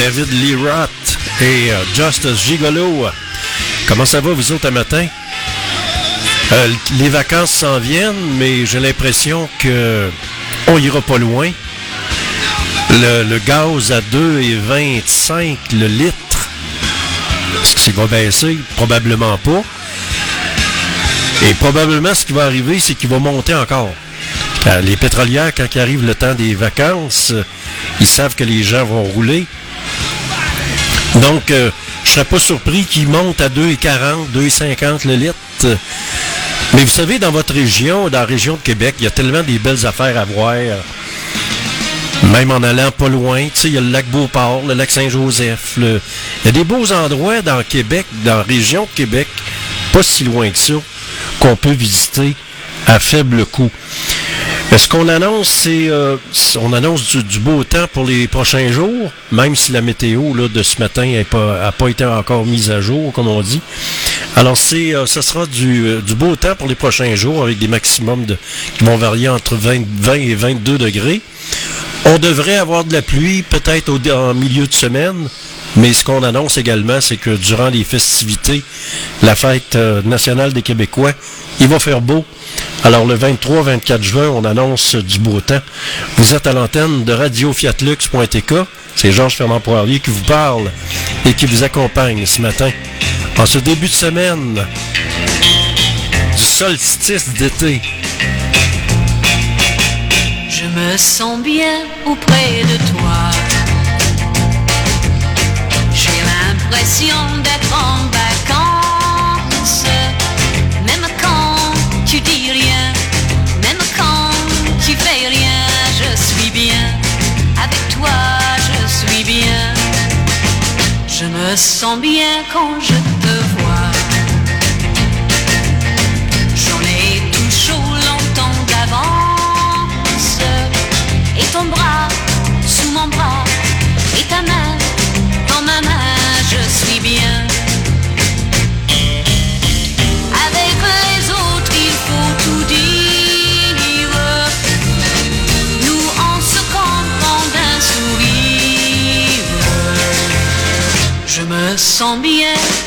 David Lee Roth et Justice Gigolo. Comment ça va, vous autres, un matin? Les vacances s'en viennent, mais j'ai l'impression que on ira pas loin. Le gaz à 2,25 le litre, est-ce qu'il va baisser? Probablement pas. Et probablement, ce qui va arriver, c'est qu'il va monter encore. Les pétrolières, quand il arrive le temps des vacances, ils savent que les gens vont rouler. Donc, je serais pas surpris qu'ils montent à 2,40, 2,50 le litre. Mais vous savez, dans votre région, dans la région de Québec, il y a tellement des belles affaires à voir. Même en allant pas loin, tu sais, il y a le lac Beauport, le lac Saint-Joseph. Il y a des beaux endroits dans Québec, dans la région de Québec, pas si loin que ça, qu'on peut visiter à faible coût. Ce qu'on annonce, c'est on annonce du beau temps pour les prochains jours, même si la météo là, de ce matin n'a pas été encore mise à jour, comme on dit. Alors, ça sera du beau temps pour les prochains jours, avec des maximums qui vont varier entre 20 et 22 degrés. On devrait avoir de la pluie, peut-être en milieu de semaine, mais ce qu'on annonce également, c'est que durant les festivités, la fête nationale des Québécois, il va faire beau. Alors, le 23-24 juin, on annonce du beau temps. Vous êtes à l'antenne de radio-fiatlux.tk. C'est Georges Fernand Poirier qui vous parle et qui vous accompagne ce matin. En ce début de semaine du solstice d'été. Je me sens bien auprès de toi. J'ai l'impression d'être en vacances. Même quand tu dis rien, même quand tu fais rien, je suis bien. Avec toi, je suis bien. Je me sens bien quand je te vois. J'en ai tout chaud longtemps d'avance. Et ton bras sous mon bras, et ta main dans ma main, je suis bien. Avec les autres, il faut tout dire. Nous, on se comprend d'un sourire. Je me sens bien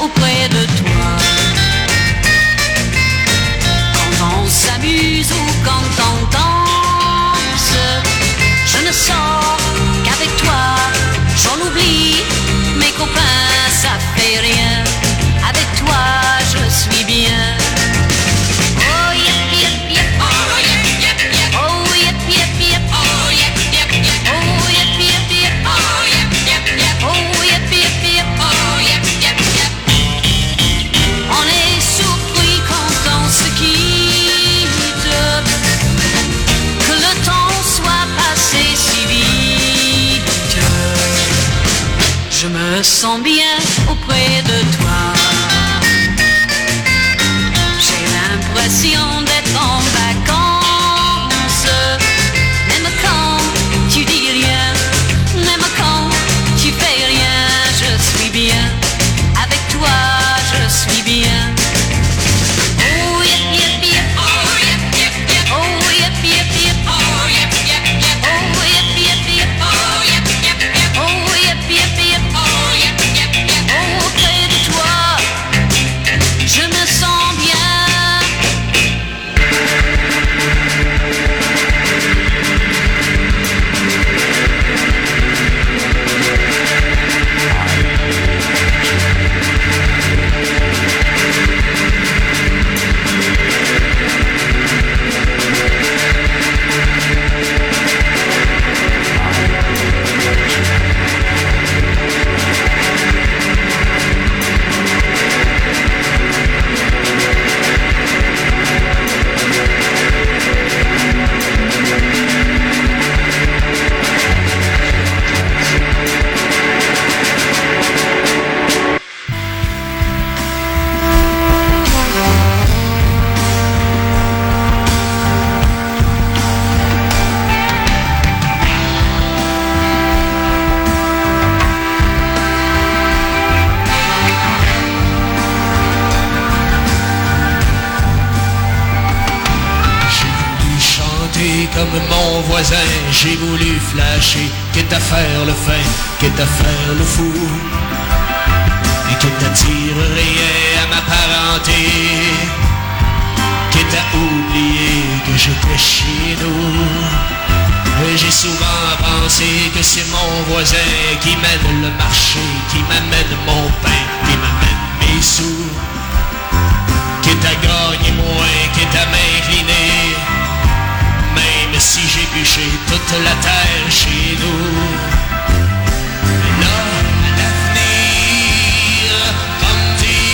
comme mon voisin, j'ai voulu flasher, quitte à faire le fin, quitte à faire le fou, et quitte à dire rien à ma parenté, quitte à oublier que j'étais chez nous. J'ai souvent pensé que c'est mon voisin qui mène le marché, qui m'amène mon pain, qui m'amène mes sous, quitte à gagner moins, quitte à m'incliner, même si j'ai bûché toute la terre chez nous. Mais là, à l'avenir, comme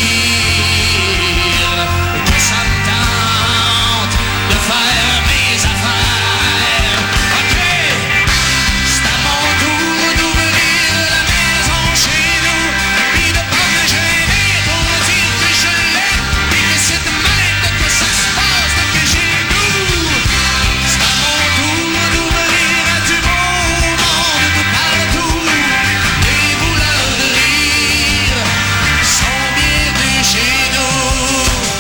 dire que ça me tente de faire mes affaires. Ok, c'est à mon tour d'ouvrir la maison chez nous, puis de pas me gêner pour dire que je l'aime, puis que c'est de même que ça se passe, que j'ai le goût. C'est à mon tour d'ouvrir à du beau monde de partout. Les voleurs de rire sont bienvenus chez nous.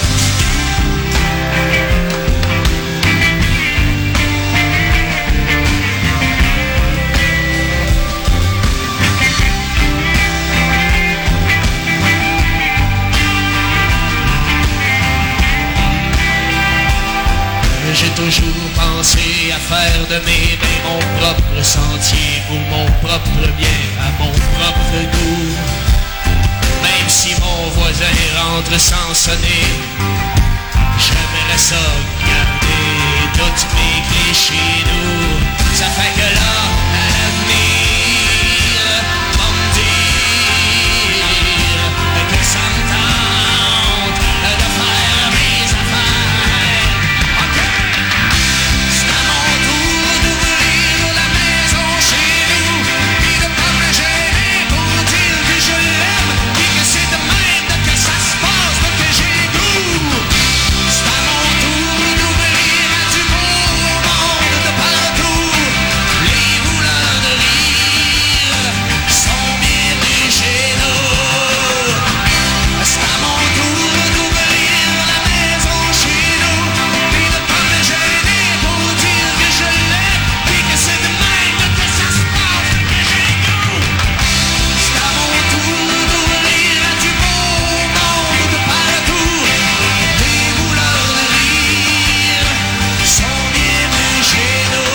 J'ai toujours pensé à faire de mes mains mon propre sentier pour mon propre bien, à mon propre goût. Même si mon voisin rentre sans sonner, j'aimerais ça garder toutes mes clés chez nous. Ça fait que là, à l'avenir, on me dire que ça me tente de faire mes affaires. Ok, c'est à mon tour d'ouvrir la maison chez nous, puis de pas me gêner pour dire que je l'aime, puis que c'est de même que ça se passe, que j'ai goût. C'est à mon tour d'ouvrir à du beau monde de partout. Les voleurs de rire sont bienvenus chez nous. C'est à mon tour d'ouvrir la maison chez nous, puis de pas me gêner pour dire que je l'aime, puis que c'est de même que ça se passe, que j'ai goût. C'est à mon tour d'ouvrir à du beau monde de partout. Les voleurs de rire sont bienvenus chez nous.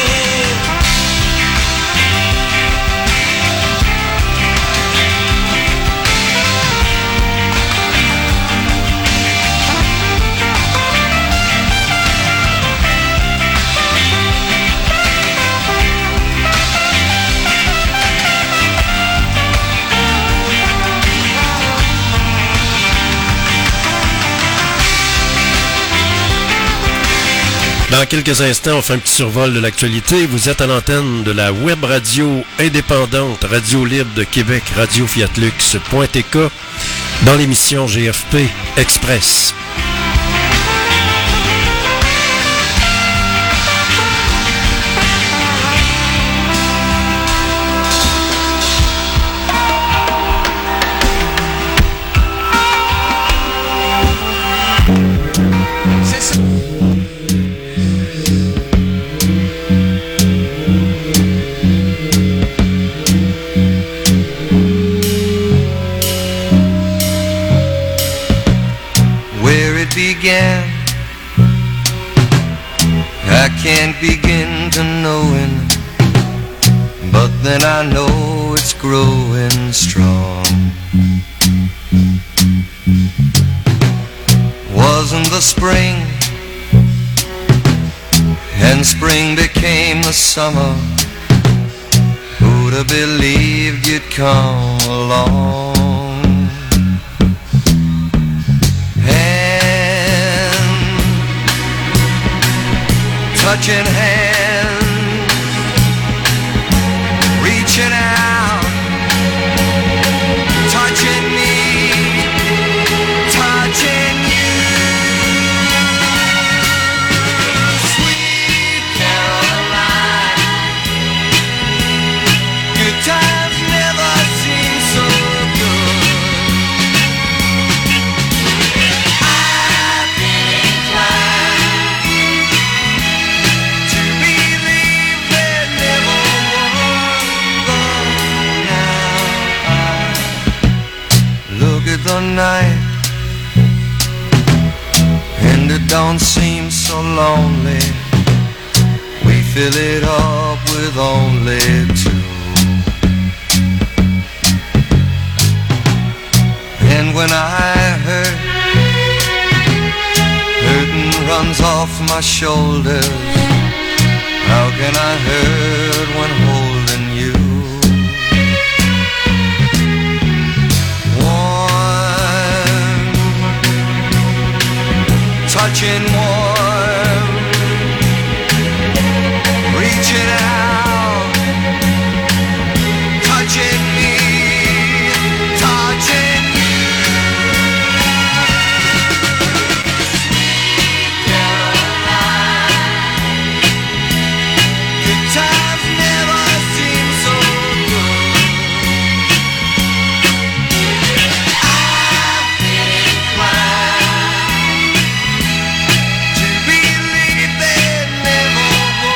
Dans quelques instants, on fait un petit survol de l'actualité. Vous êtes à l'antenne de la web radio indépendante, Radio Libre de Québec, Radio Fiatlux.tk, dans l'émission GFP Express. C'est ça. Where it began, I can't begin to knowing, but then I know it's growing strong. Wasn't the spring, and spring became the summer. Who'd have believed you'd come along? Touching hands, reaching out, touching me, touching you. Sweet Caroline, good times never seem so good. I've been inclined to be don't seem so lonely. We fill it up with only two. And when I hurt, hurting runs off my shoulders. How can I hurt when holding you? Warm, touching warm, reaching out, touching me, touching you. Times never seem so good. I feel inclined to believe they never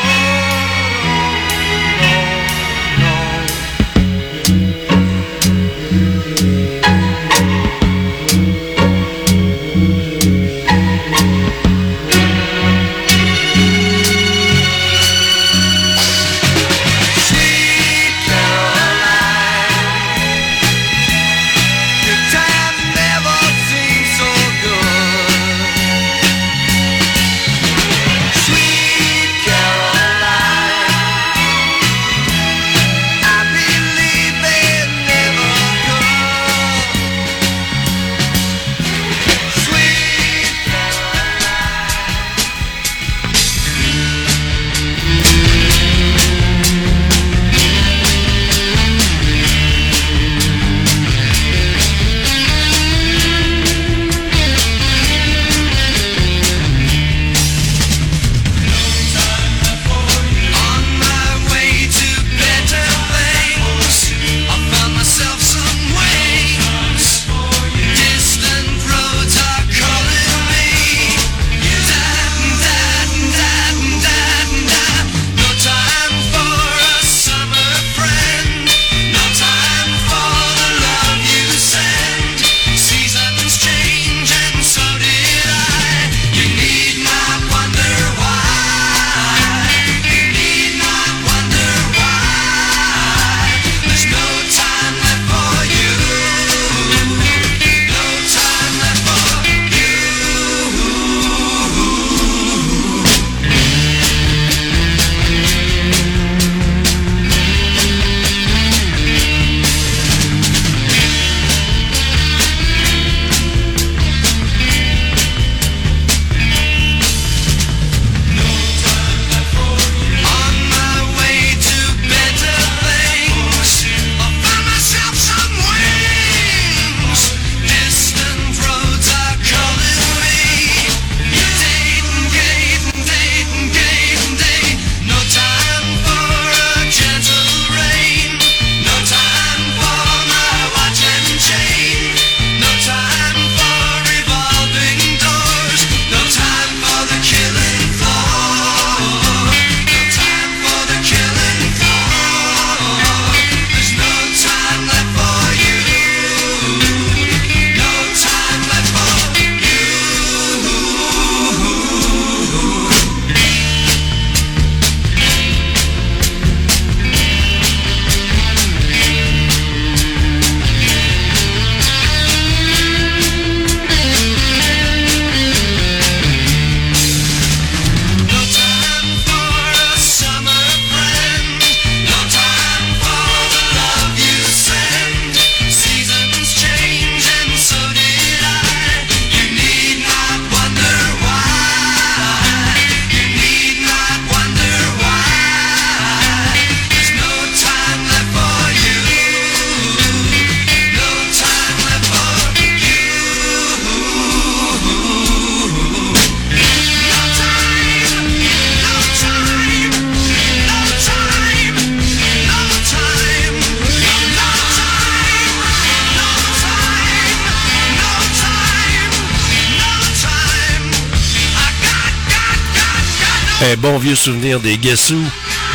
Un bon vieux souvenir des Guess Who.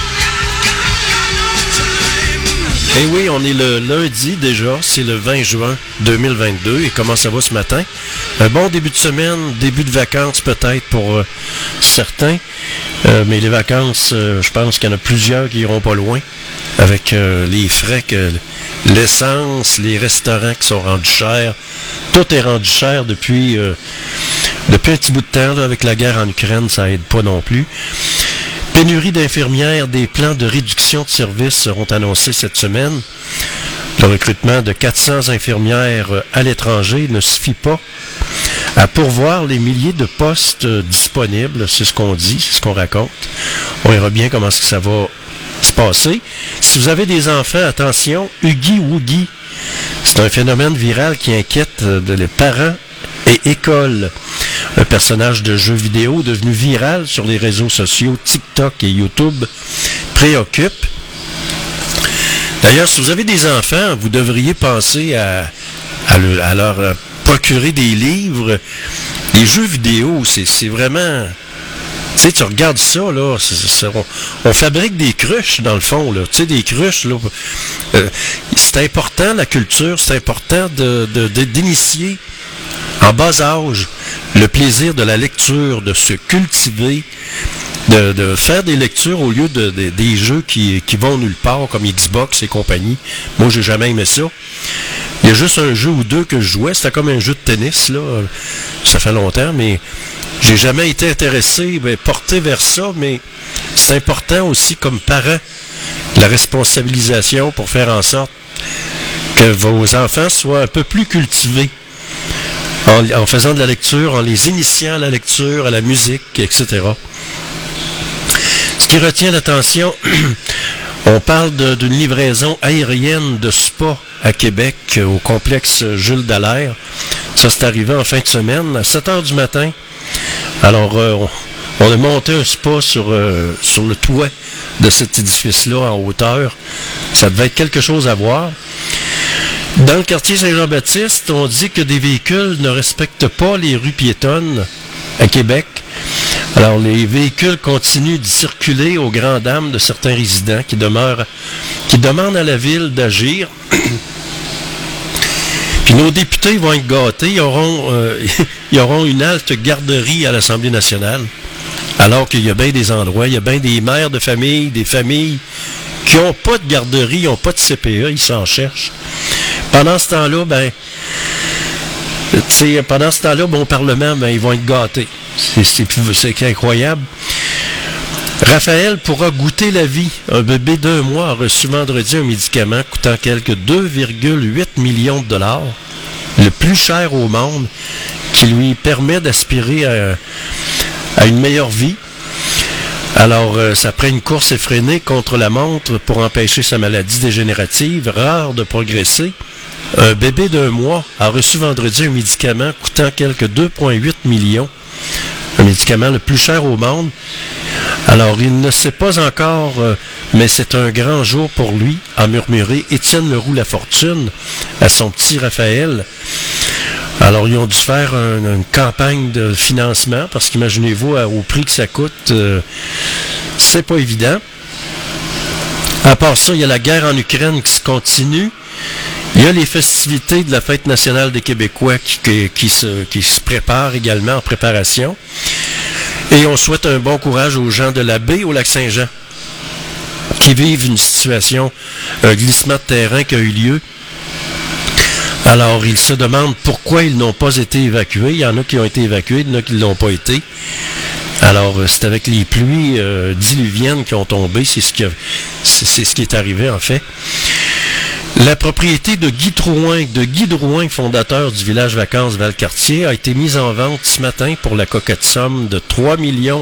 Eh oui, on est le lundi déjà, c'est le 20 juin 2022. Et comment ça va ce matin? un bon début de semaine, début de vacances peut-être pour certains. Mais les vacances, je pense qu'il y en a plusieurs qui iront pas loin avec les frais que l'essence, les restaurants qui sont rendus chers. Tout est rendu cher depuis un petit bout de temps. Là, avec la guerre en Ukraine, ça aide pas non plus. Pénurie d'infirmières, des plans de réduction de services seront annoncés cette semaine. Le recrutement de 400 infirmières à l'étranger ne suffit pas à pourvoir les milliers de postes disponibles. C'est ce qu'on dit, c'est ce qu'on raconte. On verra bien comment est-ce que ça va se passer. Si vous avez des enfants, attention, Oogie Woogie, c'est un phénomène viral qui inquiète les parents et écoles. Un personnage de jeu vidéo devenu viral sur les réseaux sociaux TikTok et YouTube préoccupe. D'ailleurs, si vous avez des enfants, vous devriez penser à leur procurer des livres. Les jeux vidéo, c'est vraiment... Tu sais, tu regardes ça, là, on fabrique des cruches, dans le fond, là. Tu sais, des cruches, là. C'est important, la culture, c'est important d'initier en bas âge le plaisir de la lecture, de se cultiver, de faire des lectures au lieu des jeux qui vont nulle part, comme Xbox et compagnie. Moi, j'ai jamais aimé ça. Il y a juste un jeu ou deux que je jouais, c'était comme un jeu de tennis, là. Ça fait longtemps, mais j'ai jamais été intéressé, porté vers ça, mais c'est important aussi, comme parent, la responsabilisation pour faire en sorte que vos enfants soient un peu plus cultivés en faisant de la lecture, en les initiant à la lecture, à la musique, etc. Ce qui retient l'attention, on parle d'une livraison aérienne de spa à Québec, au complexe Jules Dallaire. Ça, c'est arrivé en fin de semaine, à 7 h du matin. Alors, on a monté un spa sur le toit de cet édifice-là, en hauteur. Ça devait être quelque chose à voir. Dans le quartier Saint-Jean-Baptiste, on dit que des véhicules ne respectent pas les rues piétonnes à Québec. Alors, les véhicules continuent de circuler aux grandes dames de certains résidents qui demandent à la ville d'agir. Puis nos députés vont être gâtés. Ils auront une halte garderie à l'Assemblée nationale. Alors qu'il y a bien des endroits, il y a bien des mères de famille, des familles qui n'ont pas de garderie, ils n'ont pas de CPE, ils s'en cherchent. Pendant ce temps-là, au Parlement, ils vont être gâtés. C'est incroyable. Raphaël pourra goûter la vie. Un bébé d'1 mois a reçu vendredi un médicament coûtant quelque 2,8 millions de dollars, le plus cher au monde, qui lui permet d'aspirer à une meilleure vie. Alors, ça prend une course effrénée contre la montre pour empêcher sa maladie dégénérative, rare de progresser. Un bébé d'1 mois a reçu vendredi un médicament coûtant quelque 2,8 millions. Un médicament le plus cher au monde. Alors, il ne sait pas encore, mais c'est un grand jour pour lui, a murmuré Étienne Leroux-Lafortune à son petit Raphaël. Alors, ils ont dû faire une campagne de financement, parce qu'imaginez-vous, au prix que ça coûte, c'est pas évident. À part ça, il y a la guerre en Ukraine qui se continue. Il y a les festivités de la Fête nationale des Québécois qui se préparent également en préparation. Et on souhaite un bon courage aux gens de la baie au Lac-Saint-Jean qui vivent une situation, un glissement de terrain qui a eu lieu. Alors, ils se demandent pourquoi ils n'ont pas été évacués. Il y en a qui ont été évacués, il y en a qui ne l'ont pas été. Alors, c'est avec les pluies diluviennes qui ont tombé, c'est ce qui est arrivé en fait. La propriété de Guy Drouin, fondateur du village vacances Valcartier, a été mise en vente ce matin pour la coquette somme de 3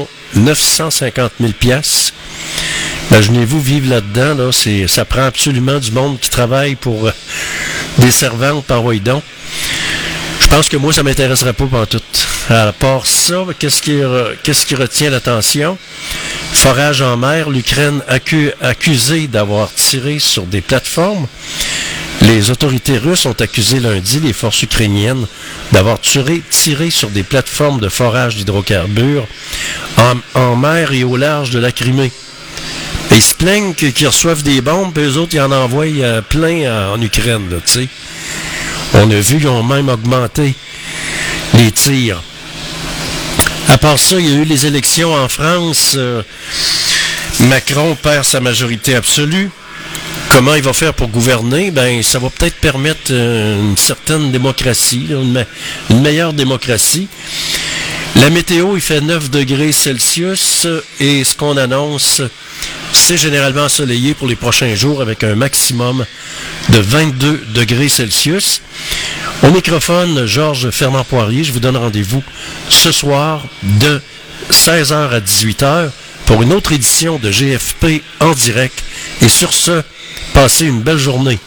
950 000 $. Imaginez-vous vivre là-dedans, là, ça prend absolument du monde qui travaille pour des servantes par donc. Je pense que moi, ça ne m'intéresserait pas pantoute. À part ça, qu'est-ce qui retient l'attention? Forage en mer, l'Ukraine accusée d'avoir tiré sur des plateformes. Les autorités russes ont accusé lundi les forces ukrainiennes d'avoir tiré sur des plateformes de forage d'hydrocarbures en mer et au large de la Crimée. Et ils se plaignent qu'ils reçoivent des bombes, puis eux autres, ils en envoient plein en Ukraine, tu sais. On a vu, ils ont même augmenté les tirs. À part ça, il y a eu les élections en France. Macron perd sa majorité absolue. Comment il va faire pour gouverner? Ben, ça va peut-être permettre une certaine démocratie, une meilleure démocratie. La météo, il fait 9 degrés Celsius et ce qu'on annonce, c'est généralement ensoleillé pour les prochains jours avec un maximum de 22 degrés Celsius. Au microphone, Georges Fernand-Poirier, je vous donne rendez-vous ce soir de 16h à 18h pour une autre édition de GFP en direct. Et sur ce, passez une belle journée.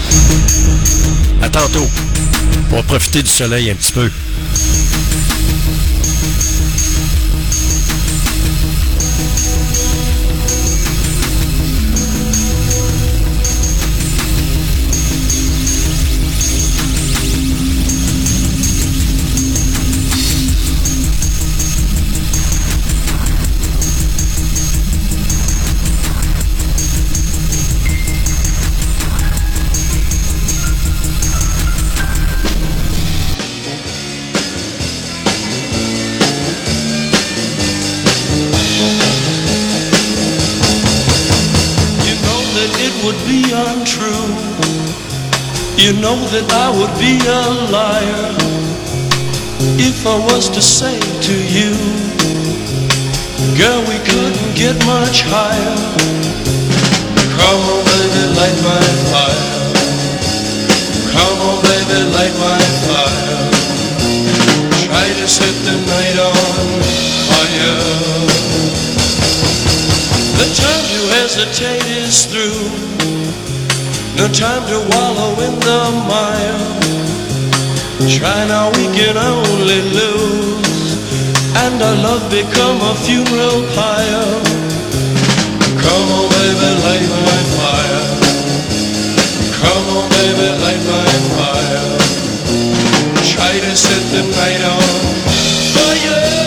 À tantôt, pour profiter du soleil un petit peu. You know that I would be a liar if I was to say to you, girl, we couldn't get much higher. Come on, baby, light my fire. Come on, baby, light my fire. Try to set the night on fire. The time to hesitate is through. No time to wallow in the mire. Try now, we can only lose, and our love become a funeral pyre. Come on, baby, light my fire. Come on, baby, light my fire. Try to set the night on fire.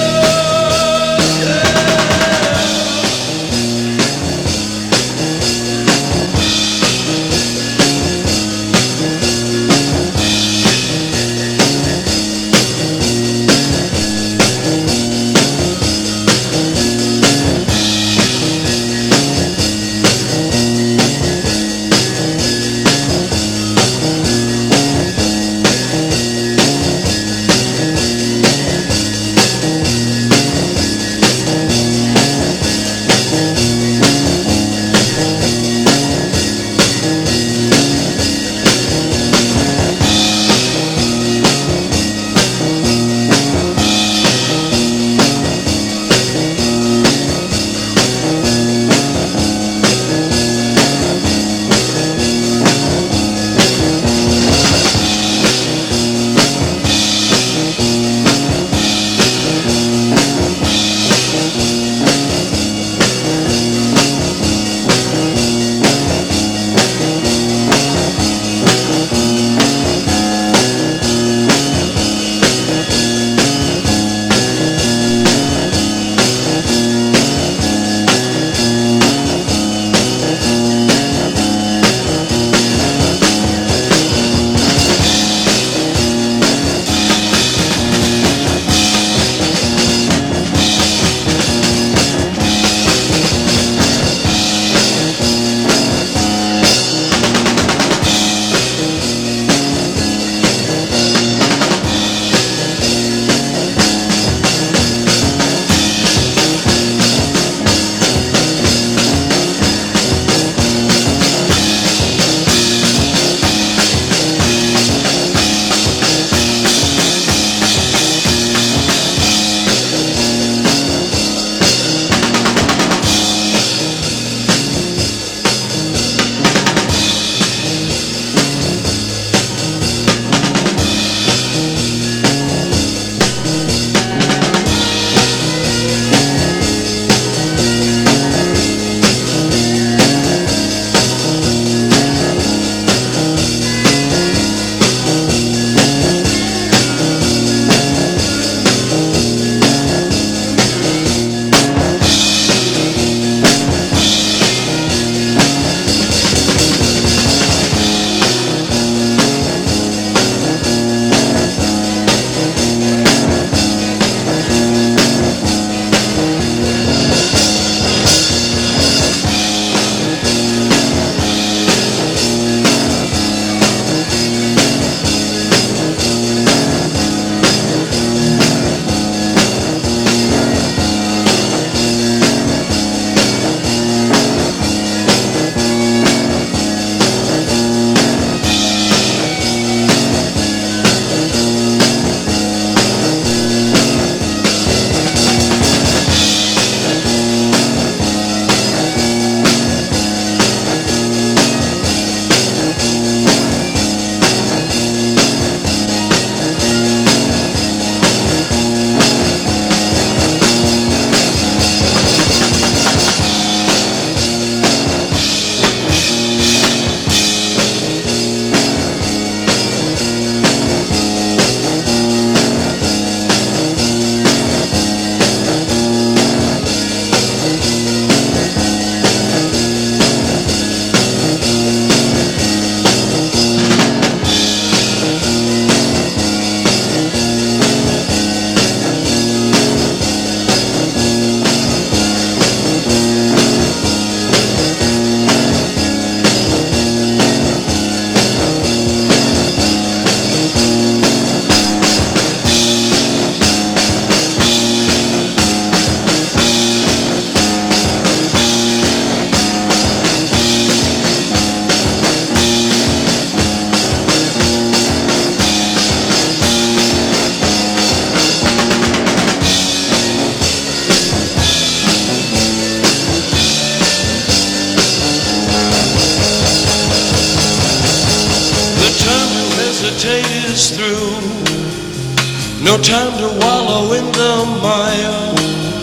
No time to wallow in the mire.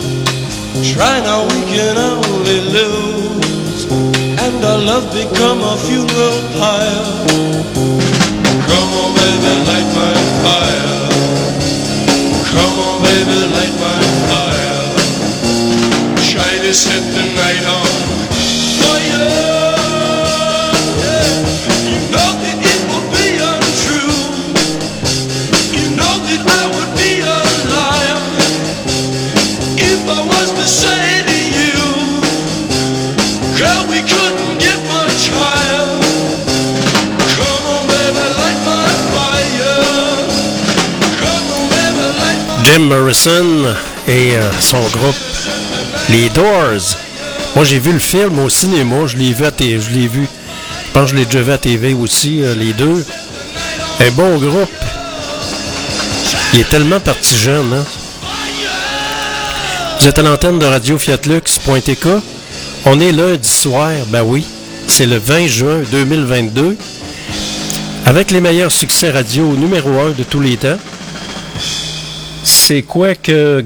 Try now, we can only lose, and our love become a funeral pyre. Come on, baby, light my fire. Come on, baby, light my fire. Try to set the night on fire. Yeah. You know that it will be untrue. You know that I would be a liar if I was to say to you, girl, we couldn't get much higher. Come on, baby, light my fire. Come on, baby, light my Jim Morrison et son groupe, les Doors. Moi, j'ai vu le film au cinéma, je l'ai vu à TV, je pense que je l'ai déjà vu à TV aussi, les deux. Un bon groupe. Il est tellement parti jeune, hein? Vous êtes à l'antenne de Radio Fiatlux.tk. On est lundi soir, ben oui, c'est le 20 juin 2022, avec les meilleurs succès radio numéro 1 de tous les temps. C'est quoi que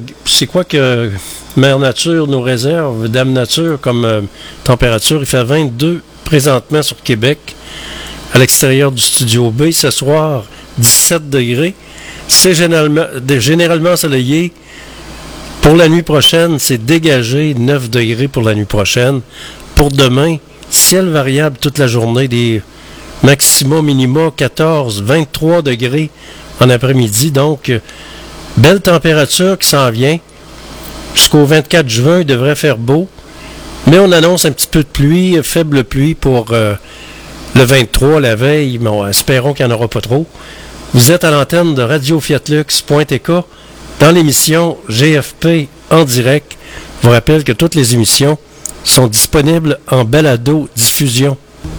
Mère Nature nous réserve, Dame Nature, comme température? Il fait 22 présentement sur Québec, à l'extérieur du Studio B. Ce soir, 17 degrés. C'est généralement ensoleillé. Pour la nuit prochaine, c'est dégagé, 9 degrés pour la nuit prochaine. Pour demain, ciel variable toute la journée, des maxima, minima, 14, 23 degrés en après-midi. Donc, belle température qui s'en vient. Jusqu'au 24 juin, il devrait faire beau. Mais on annonce un petit peu de pluie, faible pluie pour le 23, la veille. Bon, espérons qu'il n'y en aura pas trop. Vous êtes à l'antenne de Radio Fiatlux.tk dans l'émission GFP en direct. Je vous rappelle que toutes les émissions sont disponibles en balado-diffusion.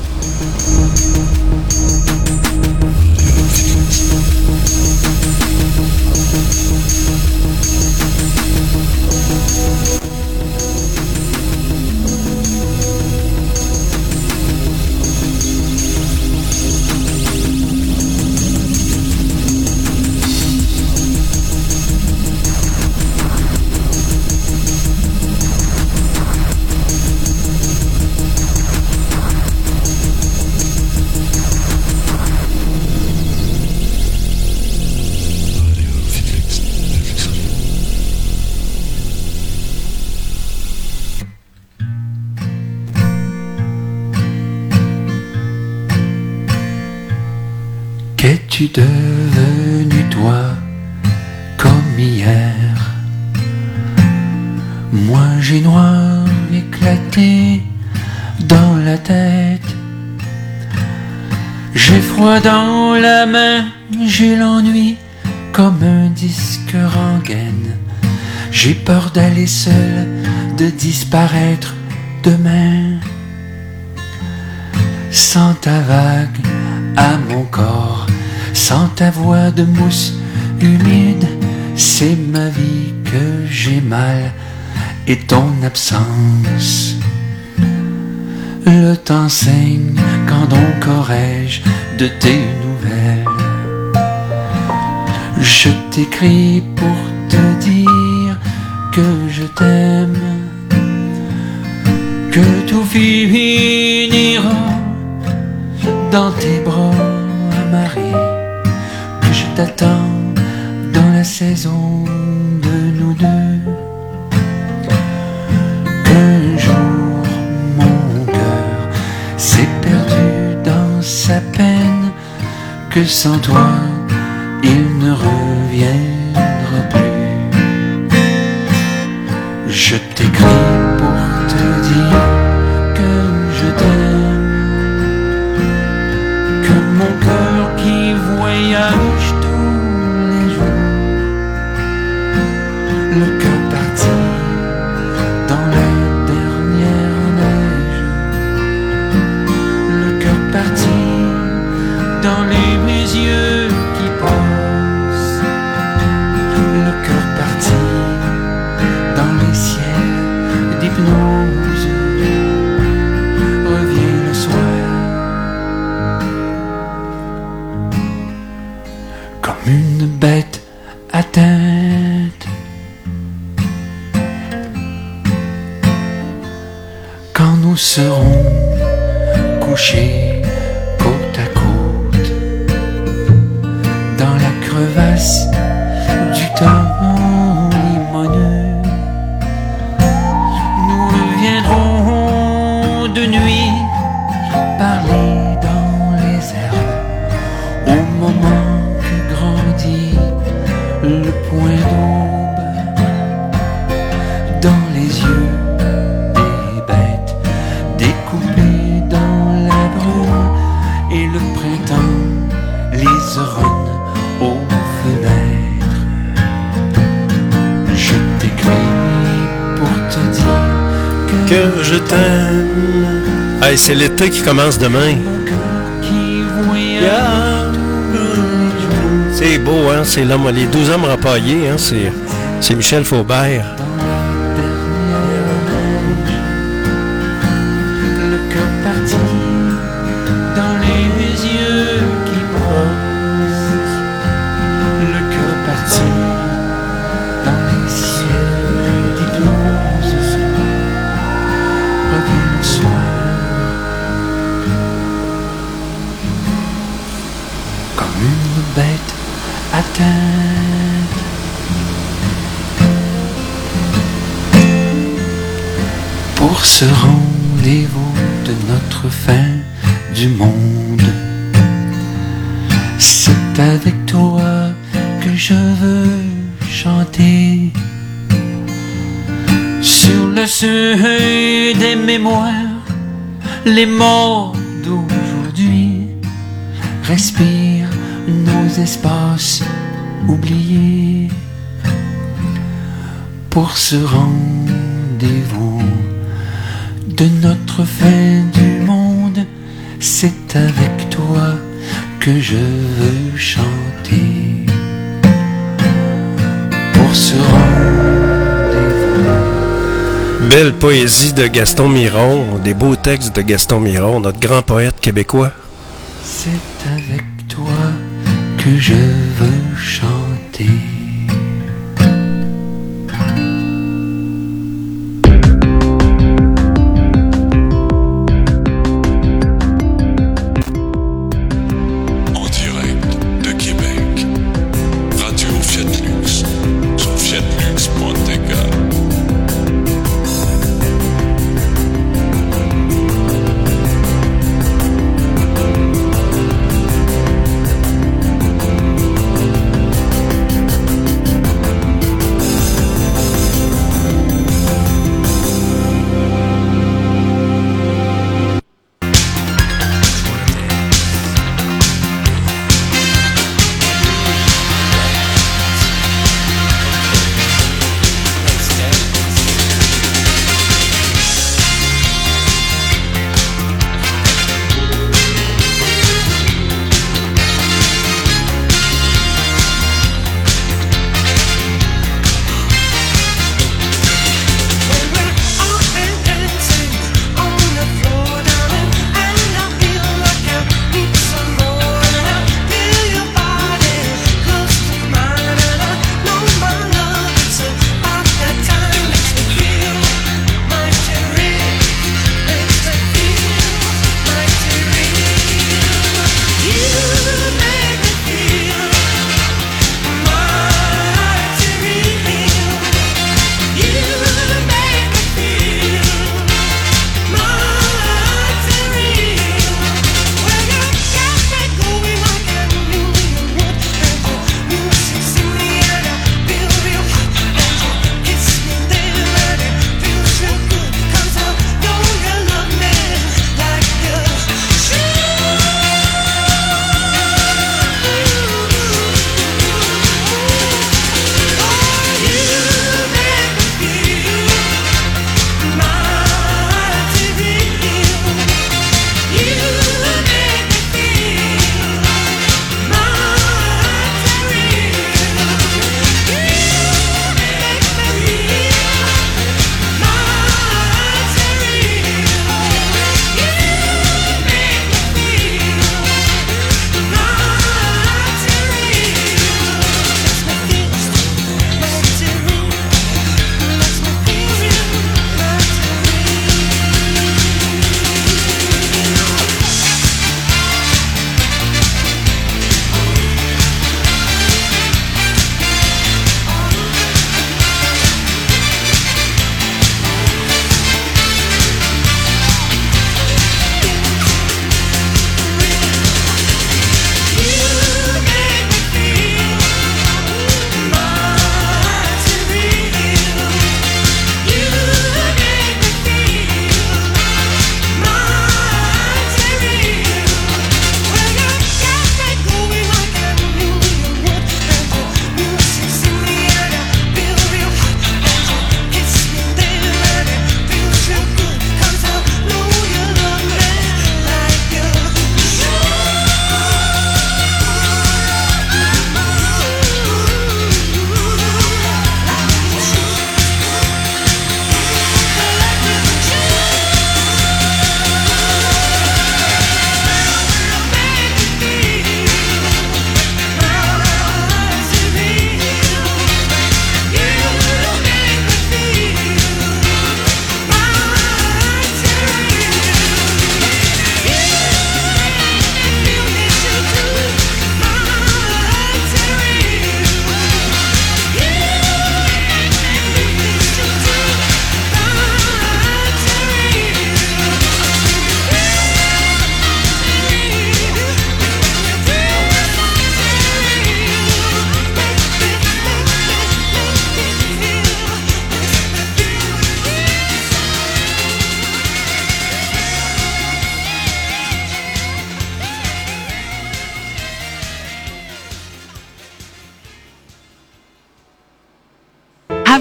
Qu'es-tu devenu toi comme hier? Moi j'ai noir éclaté dans la tête, j'ai froid dans la main, j'ai l'ennui comme un disque rengaine. J'ai peur d'aller seul, de disparaître demain. Sans ta vague à mon corps, sans ta voix de mousse humide, c'est ma vie que j'ai mal et ton absence. Le temps saigne, quand donc aurais-je de tes nouvelles? Je t'écris pour te dire que je t'aime, que tout finira dans tes bras amarrés, que je t'attends dans la saison de nous deux. Qu'un jour mon cœur s'est perdu dans sa peine, que sans toi il ne reviendra plus. Je t'écris pour te dire que je t'aime, que mon cœur qui voyage tous les jours, le cœur parti dans la dernière neige, le cœur parti dans les yeux qui passent, le cœur parti dans les ciels nous serons couchés côte à côte dans la crevasse du temps limoneux. Nous viendrons de nuit parler dans les herbes au moment que grandit le point d'aube dans les yeux des bêtes découpées dans la brume, et le printemps les oronne aux fenêtres. Je t'écris pour te dire que je t'aime. Hey, c'est l'été qui commence demain. C'est beau, hein? C'est l'homme, les 12 hommes rapaillés, hein? C'est Michel Faubert. Le cœur parti dans les yeux qui brossent. Le cœur parti dans les cieux qui bronzent. Reviens le soir comme une bête atteinte. Pour ce rendez-vous de notre fin du monde, c'est avec toi que je veux chanter. Sur le seuil des mémoires, les morts d'aujourd'hui respirent nos espaces oubliés. Pour ce rendez-vous de notre fin du monde, c'est avec toi que je veux chanter. Pour ce rendez-vous. Belle poésie de Gaston Miron, des beaux textes de Gaston Miron, notre grand poète québécois. C'est avec toi que je veux chanter. En direct de Québec, Radio Fiatlux, sur fiatlux.tk.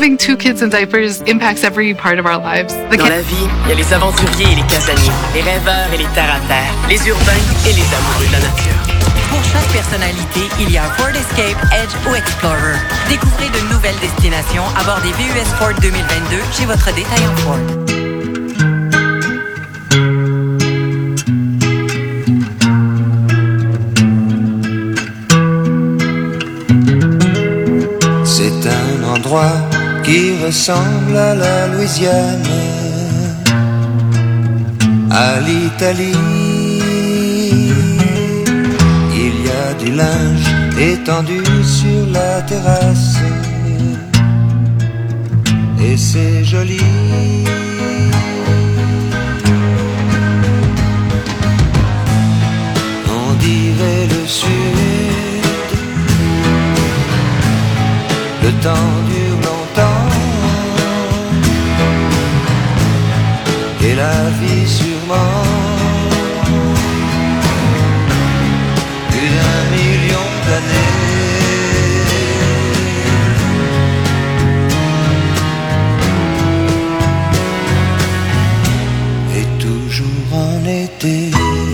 having 2 kids in diapers impacts every part of our lives. Dans la vie, il y a les aventuriers et les casaniers, les rêveurs et les terre-à-terre, les urbains et les amoureux de la nature. Pour chaque personnalité, il y a un Ford Escape, Edge ou Explorer. Découvrez de nouvelles destinations à bord des VUS Ford 2022 chez votre détaillant Ford. C'est un endroit qui ressemble à la Louisiane, à l'Italie. Il y a du linge étendu sur la terrasse et c'est joli. On dirait le sud, le temps dure longtemps et la vie sûrement. Plus d'1 million d'années. Et toujours en été.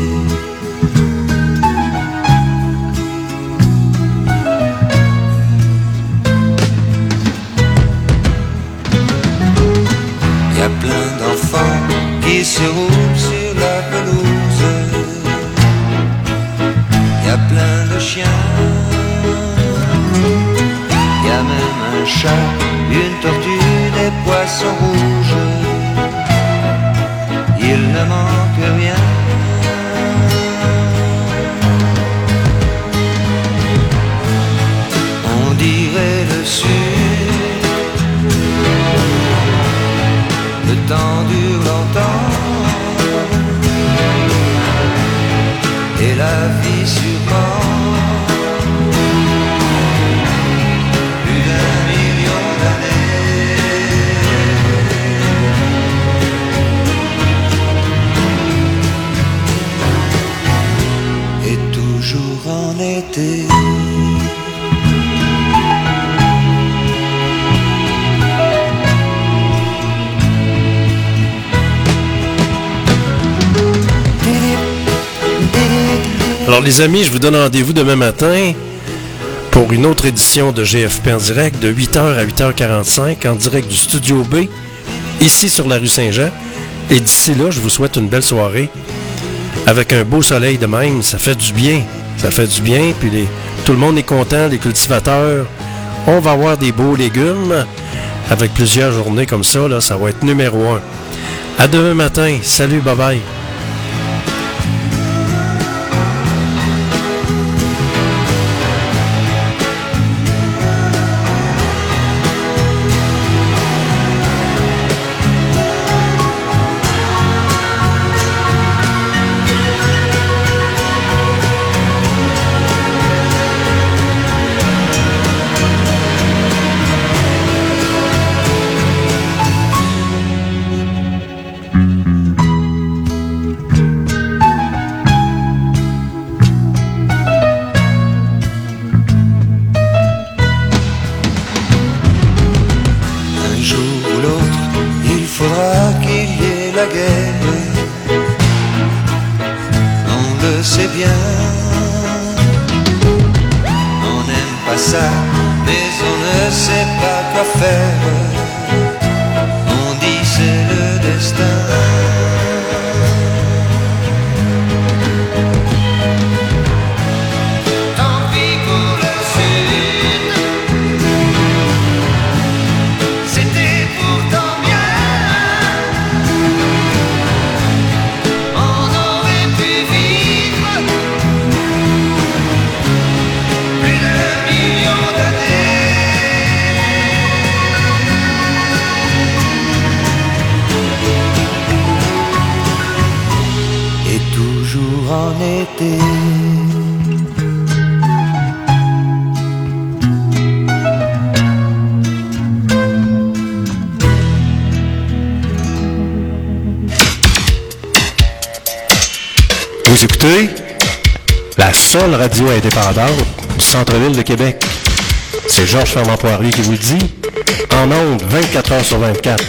Y a plein d'enfants qui se roulent sur la pelouse. Y a plein de chiens. Y a même un chat, une tortue, des poissons rouges. Il ne manque rien. On dirait le sud. Le temps dure longtemps et la vie sûrement. Plus d'1 million d'années. Et toujours en été. Alors les amis, je vous donne rendez-vous demain matin pour une autre édition de GFP en direct de 8h à 8h45 en direct du Studio B, ici sur la rue Saint-Jean. Et d'ici là, je vous souhaite une belle soirée avec un beau soleil de même. Ça fait du bien. Ça fait du bien. Puis tout le monde est content, les cultivateurs. On va avoir des beaux légumes avec plusieurs journées comme ça. Là, ça va être numéro 1. À demain matin. Salut, bye-bye. Vous écoutez la seule radio indépendante du centre-ville de Québec. C'est Georges Fernand Poirier qui vous le dit. En ondes, 24 heures sur 24.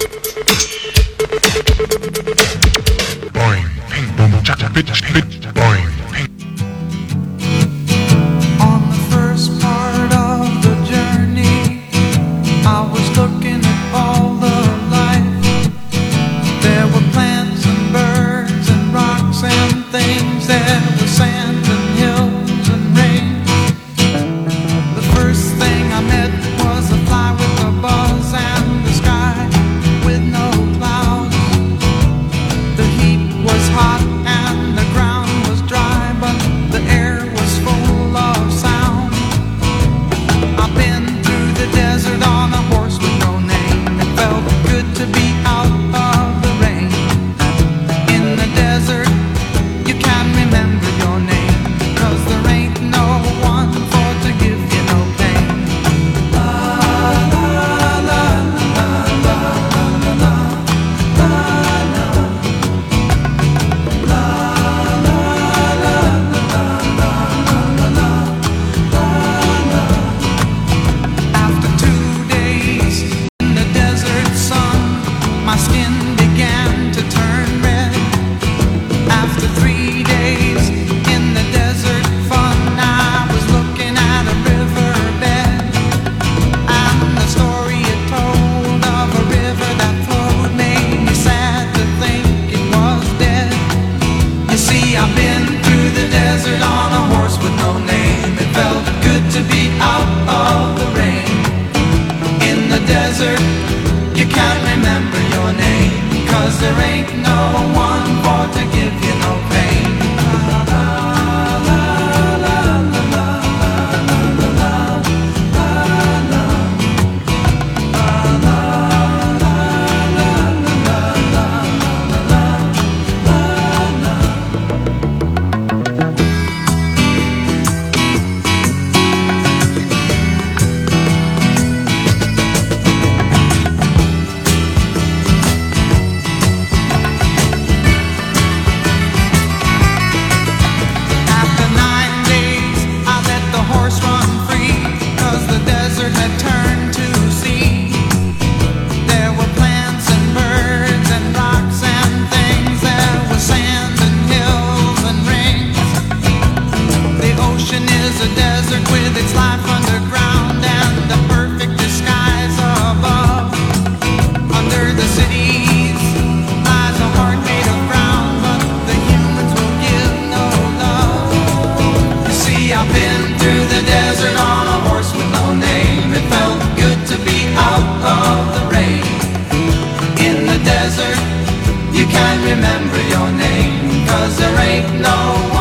On the first part of the journey, I was looking at all the life. There were plants and birds and rocks and things. There was sand and hills and rain. The first thing I met was a fly with a buzz and the sky with no clouds. The heat was hot and the ground was dry, but the air was full of sound. I've been through the desert on a horse with no name. It felt good to be out of the rain. In the desert, you can't remember your name, 'cause there ain't no one for to give you no pain. La la la la la la la After 2 days in the desert sun, my skin began to turn red. After 3 days in the desert fun, I was looking at a riverbed, and the story it told of a river that flowed made me sad to think it was dead. You see, I've been through the desert on a horse with no name. It felt good to be out of the rain. In the desert, you can't remember your name, 'cause there ain't no one for to give you no pain. La la la la la la la la la After 9 days, I let the horse run free, 'cause the desert had turned to sea. There were plants and birds and rocks and things. There was sand and hills and rings. The ocean is a desert with its life underground and the perfect disguise above. Under the cities lies a heart made of brown, but the humans will give no love. You see, I've been through the desert on a horse with no name. It felt good to be out of the rain. In the desert, you can't remember your name, 'cause there ain't no